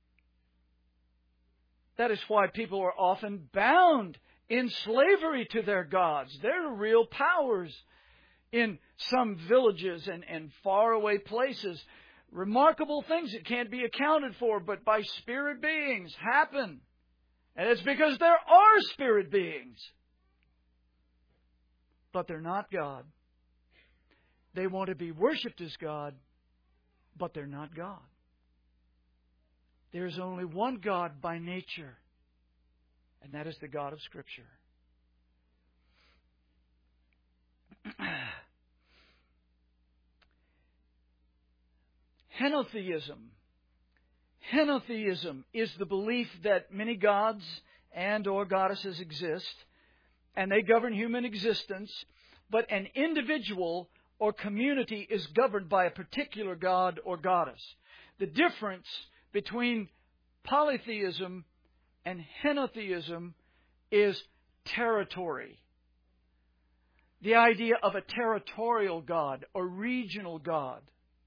That is why people are often bound in slavery to their gods. They're real powers in some villages and, and faraway places. Remarkable things that can't be accounted for, but by spirit beings happen. And it's because there are spirit beings. But they're not God. They want to be worshipped as God, but they're not God. There's only one God by nature, and that is the God of Scripture. Henotheism. Henotheism is the belief that many gods and or goddesses exist, and they govern human existence, but an individual or community is governed by a particular god or goddess. The difference between polytheism and henotheism is territory. The idea of a territorial God or regional God.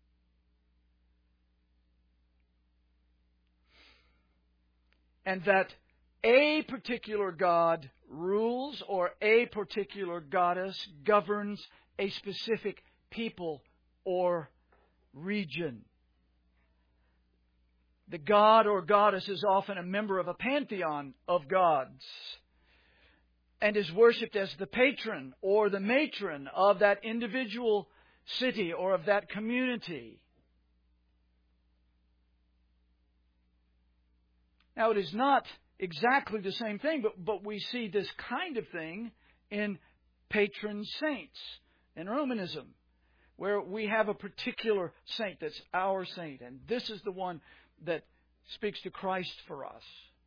And that a particular God rules or a particular goddess governs a specific people or region. The god or goddess is often a member of a pantheon of gods and is worshipped as the patron or the matron of that individual city or of that community. Now, it is not exactly the same thing, but, but we see this kind of thing in patron saints in Romanism, where we have a particular saint that's our saint, and this is the one that speaks to Christ for us.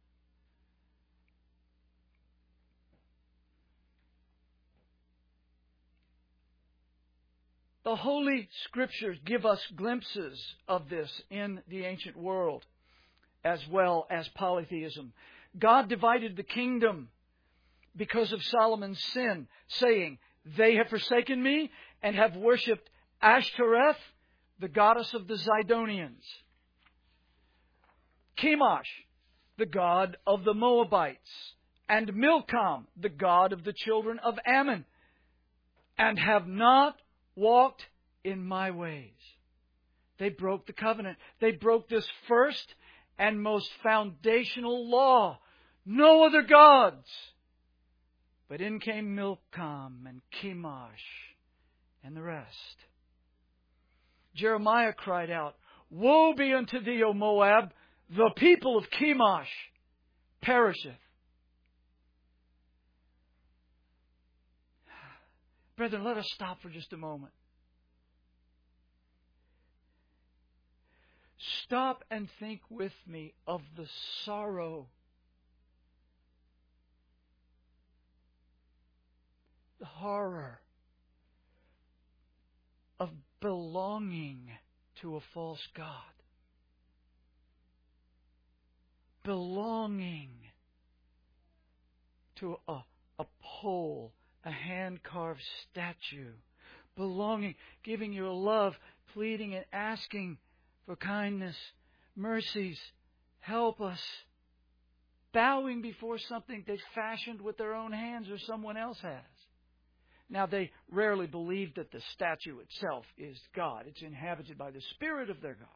The Holy Scriptures give us glimpses of this in the ancient world, as well as polytheism. God divided the kingdom because of Solomon's sin, saying, they have forsaken me and have worshipped Ashtoreth, the goddess of the Zidonians. Chemosh, the god of the Moabites. And Milcom, the god of the children of Ammon. And have not walked in my ways. They broke the covenant. They broke this first and most foundational law. No other gods. But in came Milcom and Chemosh and the rest. Jeremiah cried out, woe be unto thee, O Moab, the people of Chemosh perisheth. Brethren, let us stop for just a moment. Stop and think with me of the sorrow, the horror of belonging to a false god. Belonging to a, a pole, a hand-carved statue. Belonging, giving your love, pleading and asking for kindness, mercies, help us. Bowing before something they fashioned with their own hands or someone else has. Now, they rarely believe that the statue itself is God. It's inhabited by the Spirit of their God.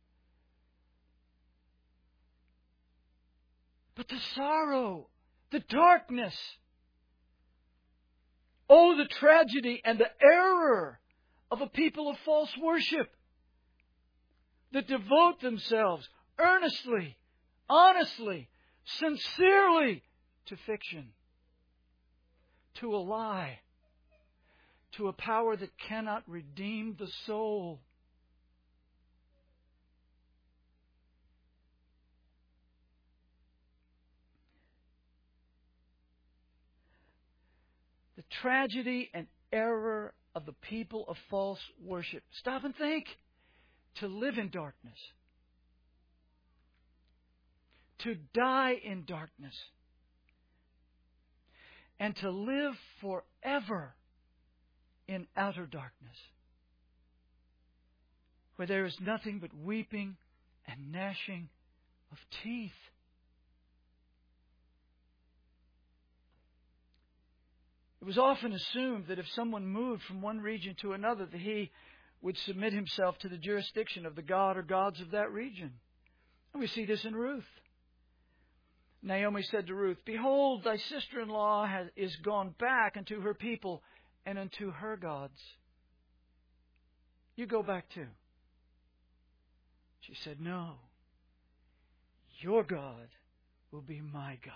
But the sorrow, the darkness, oh, the tragedy and the error of a people of false worship that devote themselves earnestly, honestly, sincerely to fiction, to a lie, to a power that cannot redeem the soul. The tragedy and error of the people of false worship. Stop and think. To live in darkness. To die in darkness. And to live forever in outer darkness, where there is nothing but weeping and gnashing of teeth. It was often assumed that if someone moved from one region to another, that he would submit himself to the jurisdiction of the god or gods of that region. And we see this in Ruth. Naomi said to Ruth, "Behold, thy sister-in-law has, is gone back unto her people and unto her gods. You go back too." She said, "No, your God will be my God."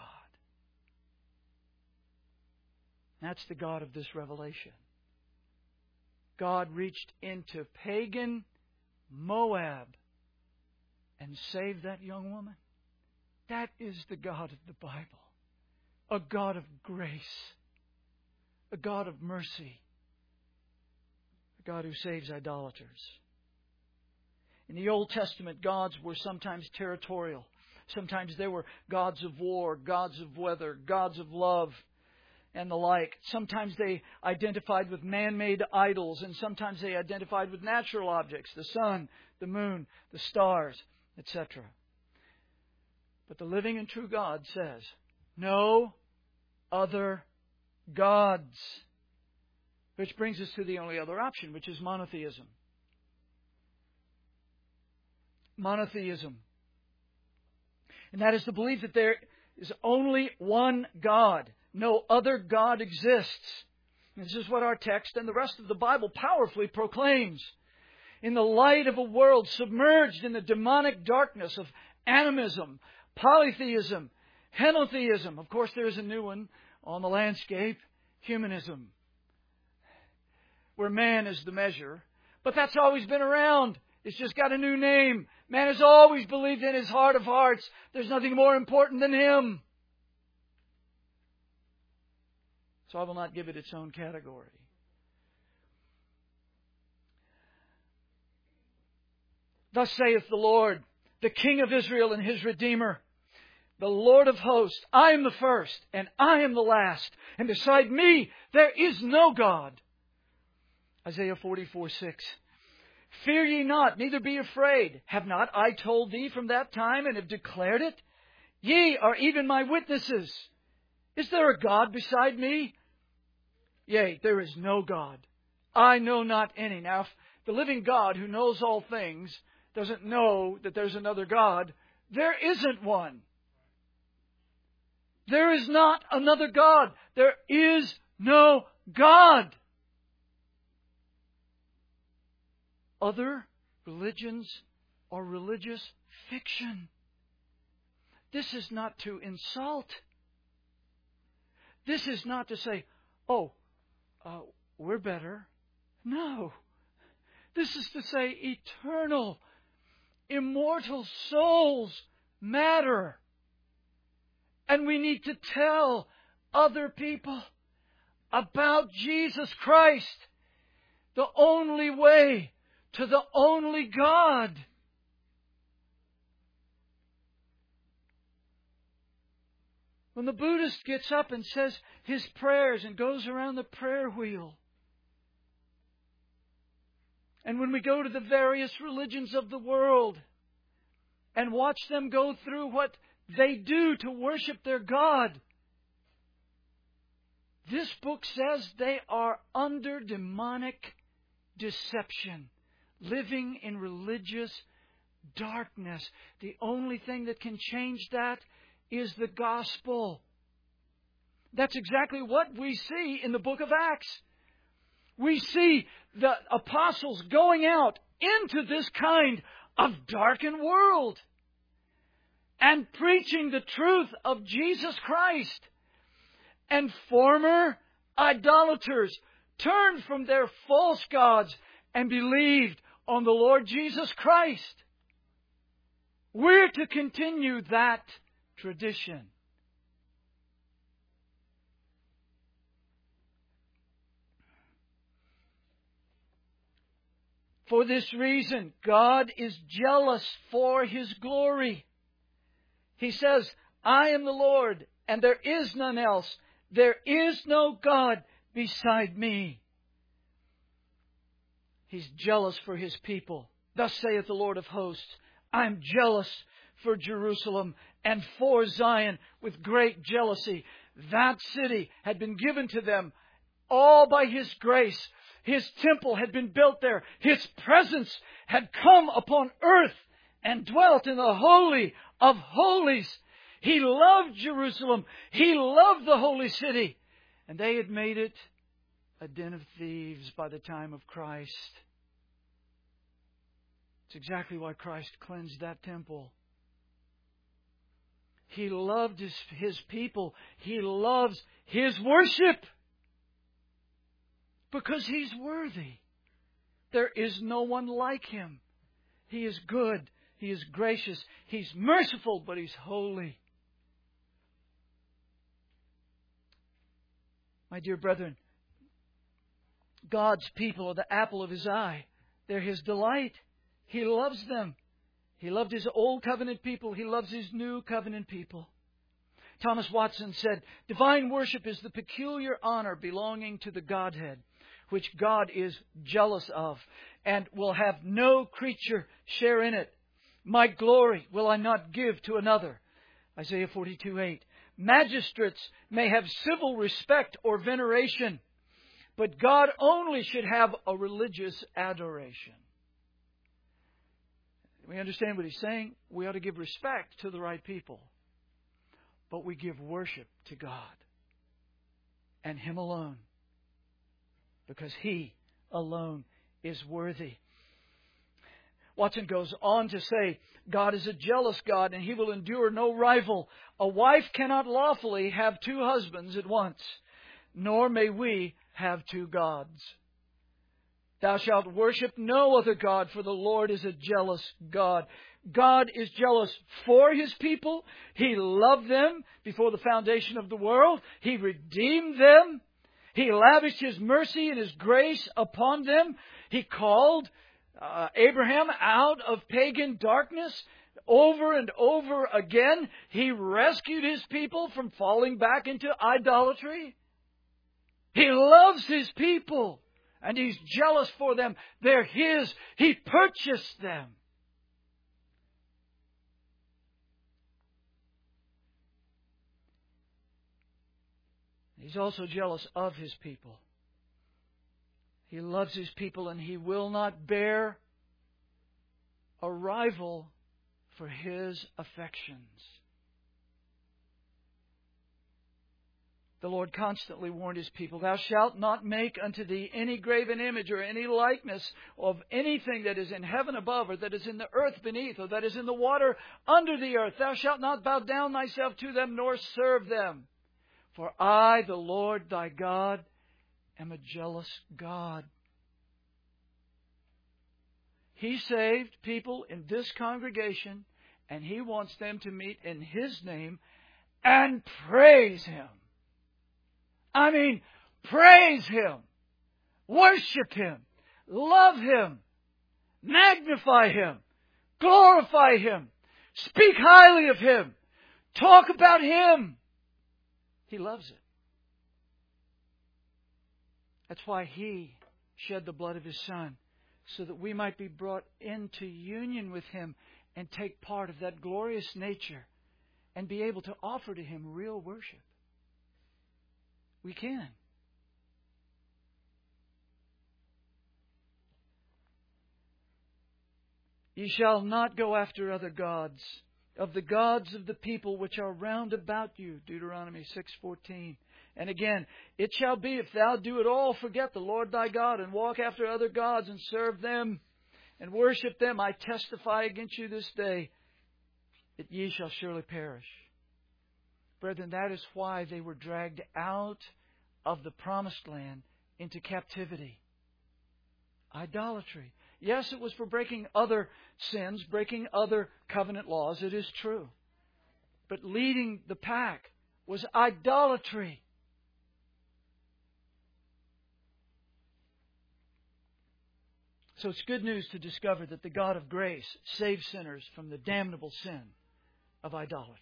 That's the God of this revelation. God reached into pagan Moab and saved that young woman. That is the God of the Bible. A God of grace. A God of mercy. A God who saves idolaters. In the Old Testament, gods were sometimes territorial. Sometimes they were gods of war, gods of weather, gods of love, and the like. Sometimes they identified with man-made idols, and sometimes they identified with natural objects, the sun, the moon, the stars, et cetera. But the living and true God says, no other gods. Which brings us to the only other option, which is monotheism. Monotheism. And that is the belief that there is only one God. No other God exists. And this is what our text and the rest of the Bible powerfully proclaims. In the light of a world submerged in the demonic darkness of animism, polytheism, henotheism. Of course, there is a new one on the landscape, humanism, where man is the measure. But that's always been around. It's just got a new name. Man has always believed in his heart of hearts there's nothing more important than him. So I will not give it its own category. Thus saith the Lord, the King of Israel and His Redeemer, the Lord of hosts, I am the first, and I am the last, and beside me there is no God. Isaiah forty-four six. Fear ye not, neither be afraid. Have not I told thee from that time, and have declared it? Ye are even my witnesses. Is there a God beside me? Yea, there is no God. I know not any. Now, if the living God who knows all things doesn't know that there's another God, there isn't one. There is not another God. There is no God. Other religions are religious fiction. This is not to insult. This is not to say, oh, uh, we're better. No. This is to say eternal, immortal souls matter. And we need to tell other people about Jesus Christ, the only way to the only God. When the Buddhist gets up and says his prayers and goes around the prayer wheel, and when we go to the various religions of the world and watch them go through what they do to worship their God, this book says they are under demonic deception, living in religious darkness. The only thing that can change that is the gospel. That's exactly what we see in the book of Acts. We see the apostles going out into this kind of darkened world and preaching the truth of Jesus Christ. And former idolaters turned from their false gods and believed on the Lord Jesus Christ. We're to continue that tradition. For this reason, God is jealous for His glory. He says, I am the Lord, and there is none else. There is no God beside me. He's jealous for His people. Thus saith the Lord of hosts, I am jealous for Jerusalem and for Zion with great jealousy. That city had been given to them all by His grace. His temple had been built there. His presence had come upon earth and dwelt in the Holy of Holies. He loved Jerusalem. He loved the holy city. And they had made it a den of thieves by the time of Christ. It's exactly why Christ cleansed that temple. He loved His, his people. He loves His worship. Because He's worthy. There is no one like Him. He is good. He is gracious. He's merciful, but He's holy. My dear brethren, God's people are the apple of His eye. They're His delight. He loves them. He loved His old covenant people. He loves His new covenant people. Thomas Watson said, divine worship is the peculiar honor belonging to the Godhead, which God is jealous of, and will have no creature share in it. My glory will I not give to another. Isaiah forty-two eight. Magistrates may have civil respect or veneration, but God only should have a religious adoration. We understand what he's saying. We ought to give respect to the right people, but we give worship to God and Him alone, because He alone is worthy. Watson goes on to say, God is a jealous God, and He will endure no rival. A wife cannot lawfully have two husbands at once, nor may we have two gods. Thou shalt worship no other God, for the Lord is a jealous God. God is jealous for His people. He loved them before the foundation of the world. He redeemed them. He lavished His mercy and His grace upon them. He called uh, Abraham out of pagan darkness over and over again. He rescued His people from falling back into idolatry. He loves His people, and He's jealous for them. They're His. He purchased them. He's also jealous of His people. He loves His people, and He will not bear a rival for His affections. The Lord constantly warned His people, Thou shalt not make unto thee any graven image or any likeness of anything that is in heaven above, or that is in the earth beneath, or that is in the water under the earth. Thou shalt not bow down thyself to them, nor serve them. For I, the Lord thy God, am a jealous God. He saved people in this congregation, and He wants them to meet in His name and praise Him. I mean, praise Him, worship Him, love Him, magnify Him, glorify Him, speak highly of Him, talk about Him. He loves it. That's why He shed the blood of His Son, so that we might be brought into union with Him and take part of that glorious nature and be able to offer to Him real worship. We can. Ye shall not go after other gods, of the gods of the people which are round about you, Deuteronomy six fourteen. And again, it shall be, if thou do at all forget the Lord thy God, and walk after other gods, and serve them, and worship them, I testify against you this day, that ye shall surely perish. Brethren, that is why they were dragged out of the promised land into captivity. Idolatry. Yes, it was for breaking other sins, breaking other covenant laws, it is true. But leading the pack was idolatry. So it's good news to discover that the God of grace saves sinners from the damnable sin of idolatry.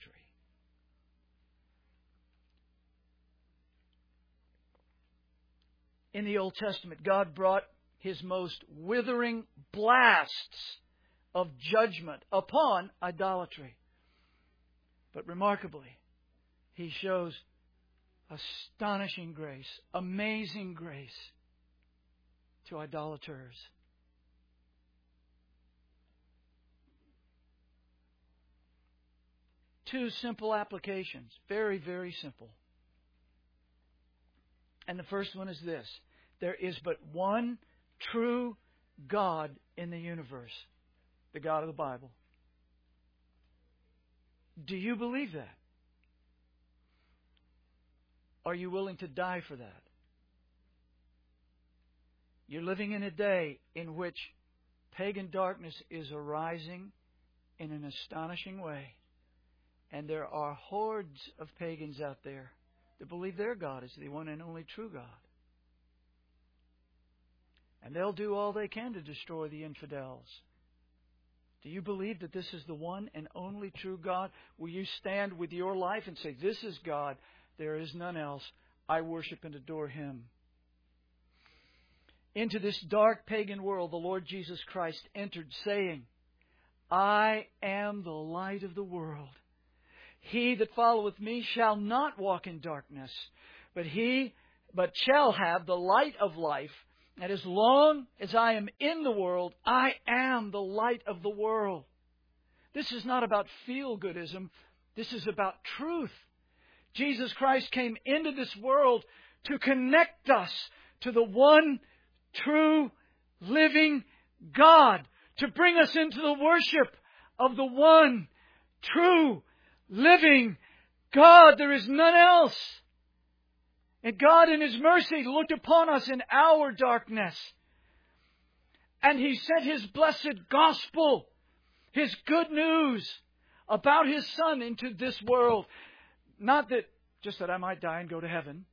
In the Old Testament, God brought His most withering blasts of judgment upon idolatry. But remarkably, He shows astonishing grace, amazing grace to idolaters. Two simple applications. Very, very simple. And the first one is this. There is but one true God in the universe. The God of the Bible. Do you believe that? Are you willing to die for that? You're living in a day in which pagan darkness is arising in an astonishing way. And there are hordes of pagans out there that believe their God is the one and only true God. And they'll do all they can to destroy the infidels. Do you believe that this is the one and only true God? Will you stand with your life and say, this is God, there is none else. I worship and adore Him. Into this dark pagan world, the Lord Jesus Christ entered, saying, I am the light of the world. He that followeth me shall not walk in darkness, but he but shall have the light of life. And as long as I am in the world, I am the light of the world. This is not about feel-goodism. This is about truth. Jesus Christ came into this world to connect us to the one true living God, to bring us into the worship of the one true living God. There is none else. And God in His mercy looked upon us in our darkness. And He sent His blessed gospel, His good news about His Son into this world. Not that, just that I might die and go to heaven.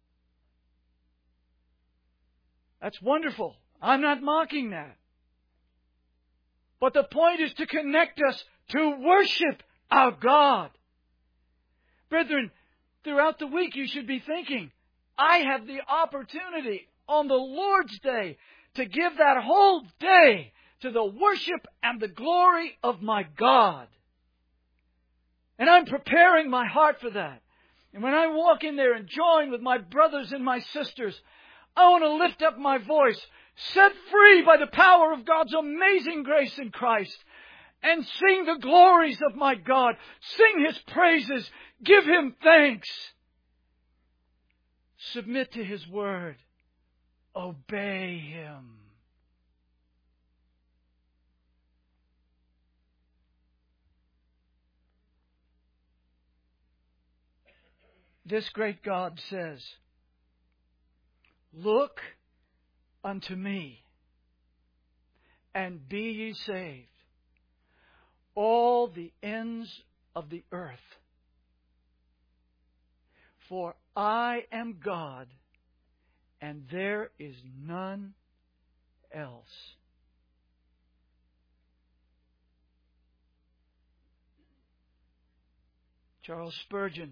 That's wonderful. I'm not mocking that. But the point is to connect us to worship our God. Brethren, throughout the week you should be thinking, I have the opportunity on the Lord's Day to give that whole day to the worship and the glory of my God. And I'm preparing my heart for that. And when I walk in there and join with my brothers and my sisters, I want to lift up my voice, set free by the power of God's amazing grace in Christ, and sing the glories of my God. Sing His praises. Give Him thanks. Submit to His word. Obey Him. This great God says, look unto me, and be ye saved, all the ends of the earth. For I am God, and there is none else. Charles Spurgeon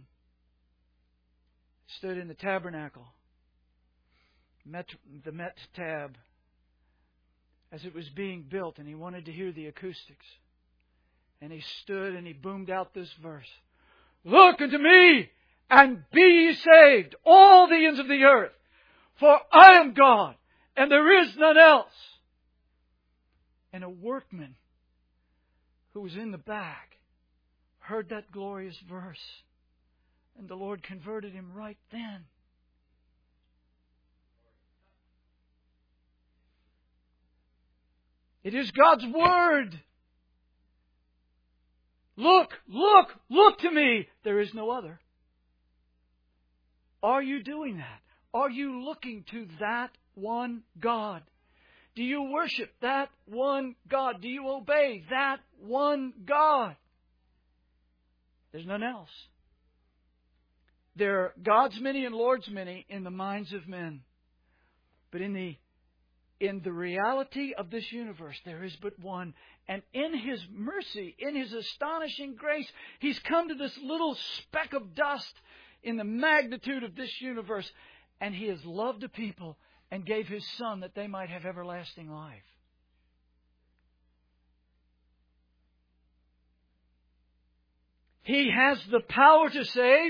stood in the tabernacle, met the Met Tab, as it was being built, and he wanted to hear the acoustics. And he stood and he boomed out this verse. Look unto me, and be ye saved, all the ends of the earth. For I am God, and there is none else. And a workman who was in the back heard that glorious verse. And the Lord converted him right then. It is God's Word. Look, look, look to me. There is no other. Are you doing that? Are you looking to that one God? Do you worship that one God? Do you obey that one God? There's none else. There are gods many and lords many in the minds of men. But in the in the reality of this universe, there is but one. And in His mercy, in His astonishing grace, He's come to this little speck of dust in the magnitude of this universe. And He has loved a people and gave His Son that they might have everlasting life. He has the power to save.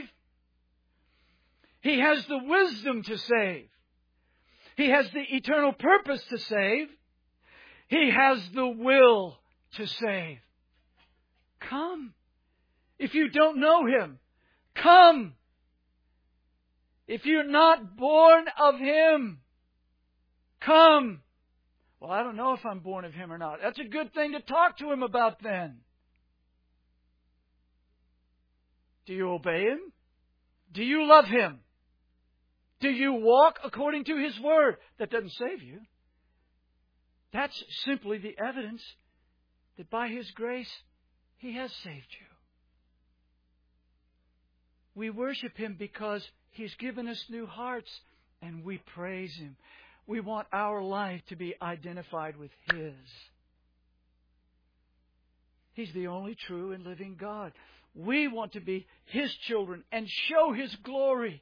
He has the wisdom to save. He has the eternal purpose to save. He has the will to save. Come. If you don't know Him, come. If you're not born of Him, come. Well, I don't know if I'm born of Him or not. That's a good thing to talk to Him about then. Do you obey Him? Do you love Him? Do you walk according to His Word? That doesn't save you. That's simply the evidence that by His grace, He has saved you. We worship Him because He's given us new hearts, and we praise Him. We want our life to be identified with His. He's the only true and living God. We want to be His children and show His glory.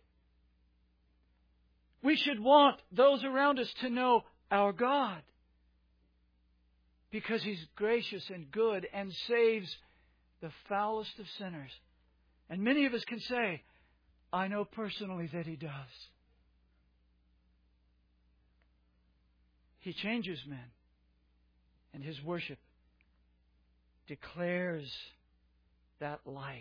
We should want those around us to know our God, because He's gracious and good and saves the foulest of sinners. And many of us can say, I know personally that He does. He changes men, and His worship declares that life.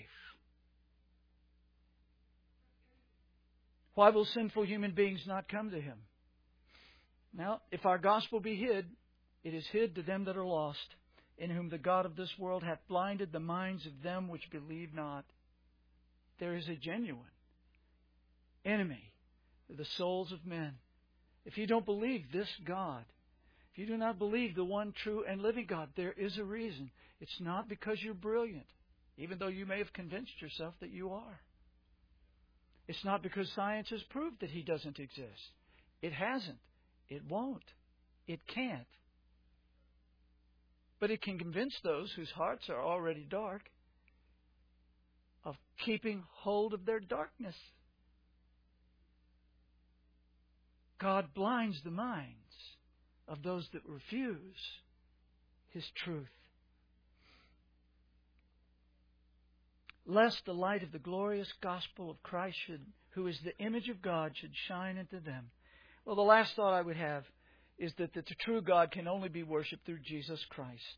Why will sinful human beings not come to Him? Now, if our gospel be hid, it is hid to them that are lost, in whom the God of this world hath blinded the minds of them which believe not. There is a genuine enemy of the souls of men. If you don't believe this God, if you do not believe the one true and living God, there is a reason. It's not because you're brilliant, even though you may have convinced yourself that you are. It's not because science has proved that He doesn't exist. It hasn't. It won't. It can't. But it can convince those whose hearts are already dark of keeping hold of their darkness. God blinds the minds of those that refuse His truth, lest the light of the glorious gospel of Christ, should, who is the image of God, should shine into them. Well, the last thought I would have is that the true God can only be worshipped through Jesus Christ.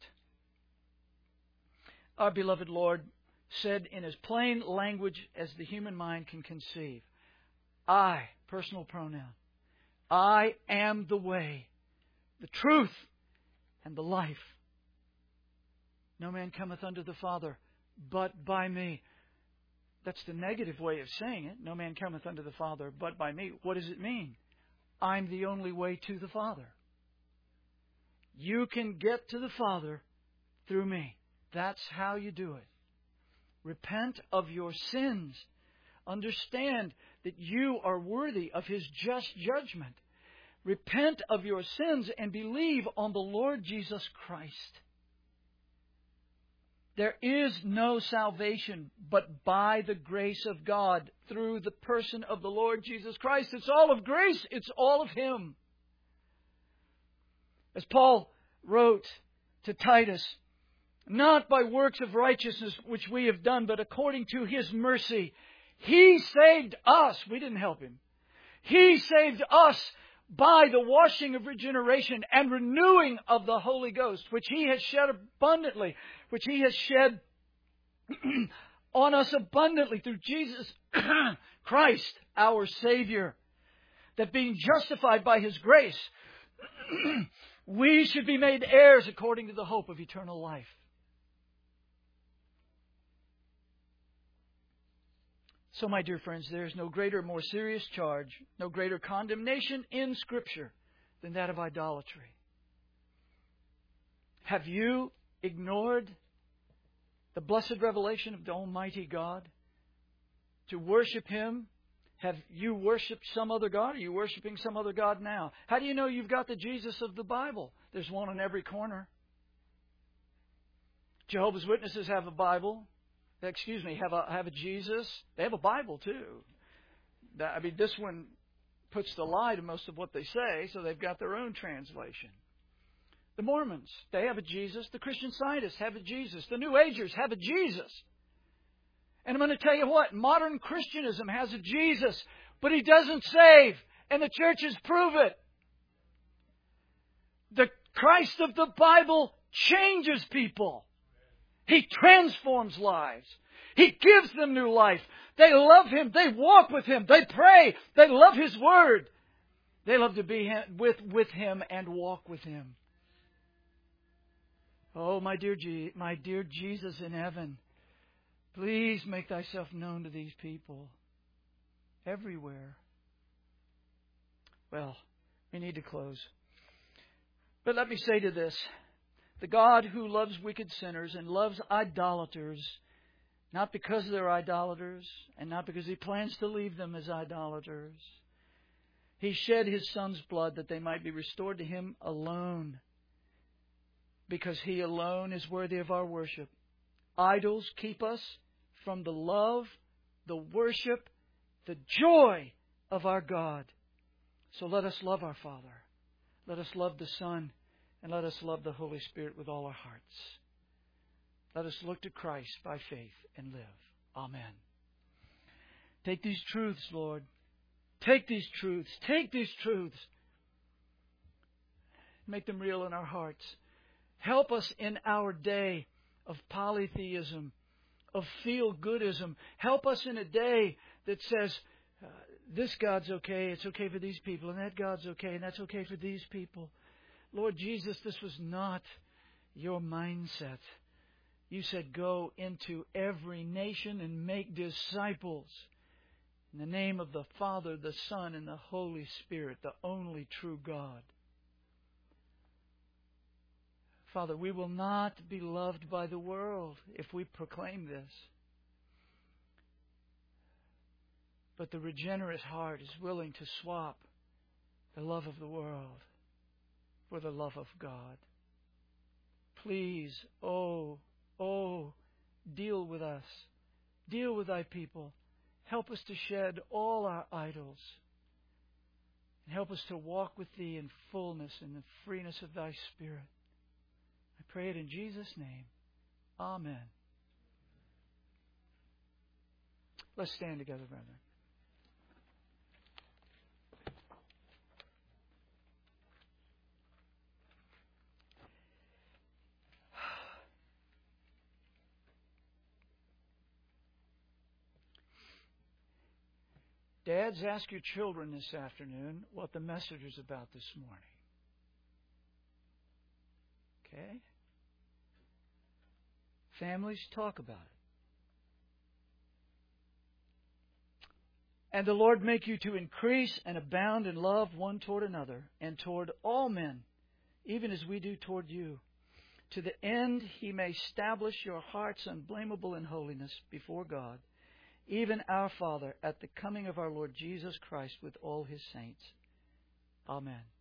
Our beloved Lord said in as plain language as the human mind can conceive, I, personal pronoun, I am the way, the truth, and the life. No man cometh unto the Father but by me. That's the negative way of saying it. No man cometh unto the Father but by me. What does it mean? I'm the only way to the Father. You can get to the Father through me. That's how you do it. Repent of your sins. Understand that you are worthy of His just judgment. Repent of your sins and believe on the Lord Jesus Christ. There is no salvation but by the grace of God through the person of the Lord Jesus Christ. It's all of grace. It's all of Him. As Paul wrote to Titus, not by works of righteousness which we have done, but according to His mercy, He saved us. We didn't help Him. He saved us by the washing of regeneration and renewing of the Holy Ghost, which He has shed abundantly, which He has shed on us abundantly through Jesus Christ, our Savior, that being justified by His grace, we should be made heirs according to the hope of eternal life. So, my dear friends, there is no greater, more serious charge, no greater condemnation in Scripture than that of idolatry. Have you ignored the blessed revelation of the Almighty God? To worship Him? Have you worshipped some other God? Are you worshiping some other God now? How do you know you've got the Jesus of the Bible? There's one on every corner. Jehovah's Witnesses have a Bible. Excuse me, have a have a Jesus. They have a Bible too. I mean, this one puts the lie to most of what they say, so they've got their own translation. The Mormons, they have a Jesus. The Christian Scientists have a Jesus. The New Agers have a Jesus. And I'm going to tell you what, modern Christianism has a Jesus, but He doesn't save, and the churches prove it. The Christ of the Bible changes people. He transforms lives. He gives them new life. They love Him. They walk with Him. They pray. They love His Word. They love to be with, with Him and walk with Him. Oh, my dear, Je- my dear Jesus in heaven, please make Thyself known to these people everywhere. Well, we need to close. But let me say to this. The God who loves wicked sinners and loves idolaters, not because they're idolaters and not because He plans to leave them as idolaters. He shed His Son's blood that they might be restored to Him alone, because He alone is worthy of our worship. Idols keep us from the love, the worship, the joy of our God. So let us love our Father. Let us love the Son. And let us love the Holy Spirit with all our hearts. Let us look to Christ by faith and live. Amen. Take these truths, Lord. Take these truths. Take these truths. Make them real in our hearts. Help us in our day of polytheism, of feel-goodism. Help us in a day that says, uh, this God's okay, it's okay for these people, and that God's okay, and that's okay for these people. Lord Jesus, this was not your mindset. You said, go into every nation and make disciples in the name of the Father, the Son, and the Holy Spirit, the only true God. Father, we will not be loved by the world if we proclaim this. But the regenerate heart is willing to swap the love of the world for the love of God. Please, oh, oh, deal with us. Deal with Thy people. Help us to shed all our idols. And help us to walk with Thee in fullness and the freeness of Thy Spirit. I pray it in Jesus' name. Amen. Let's stand together, brethren. Dads, ask your children this afternoon what the message is about this morning. Okay? Families, talk about it. And the Lord make you to increase and abound in love one toward another and toward all men, even as we do toward you, to the end He may establish your hearts unblameable in holiness before God, even our Father, at the coming of our Lord Jesus Christ with all His saints. Amen.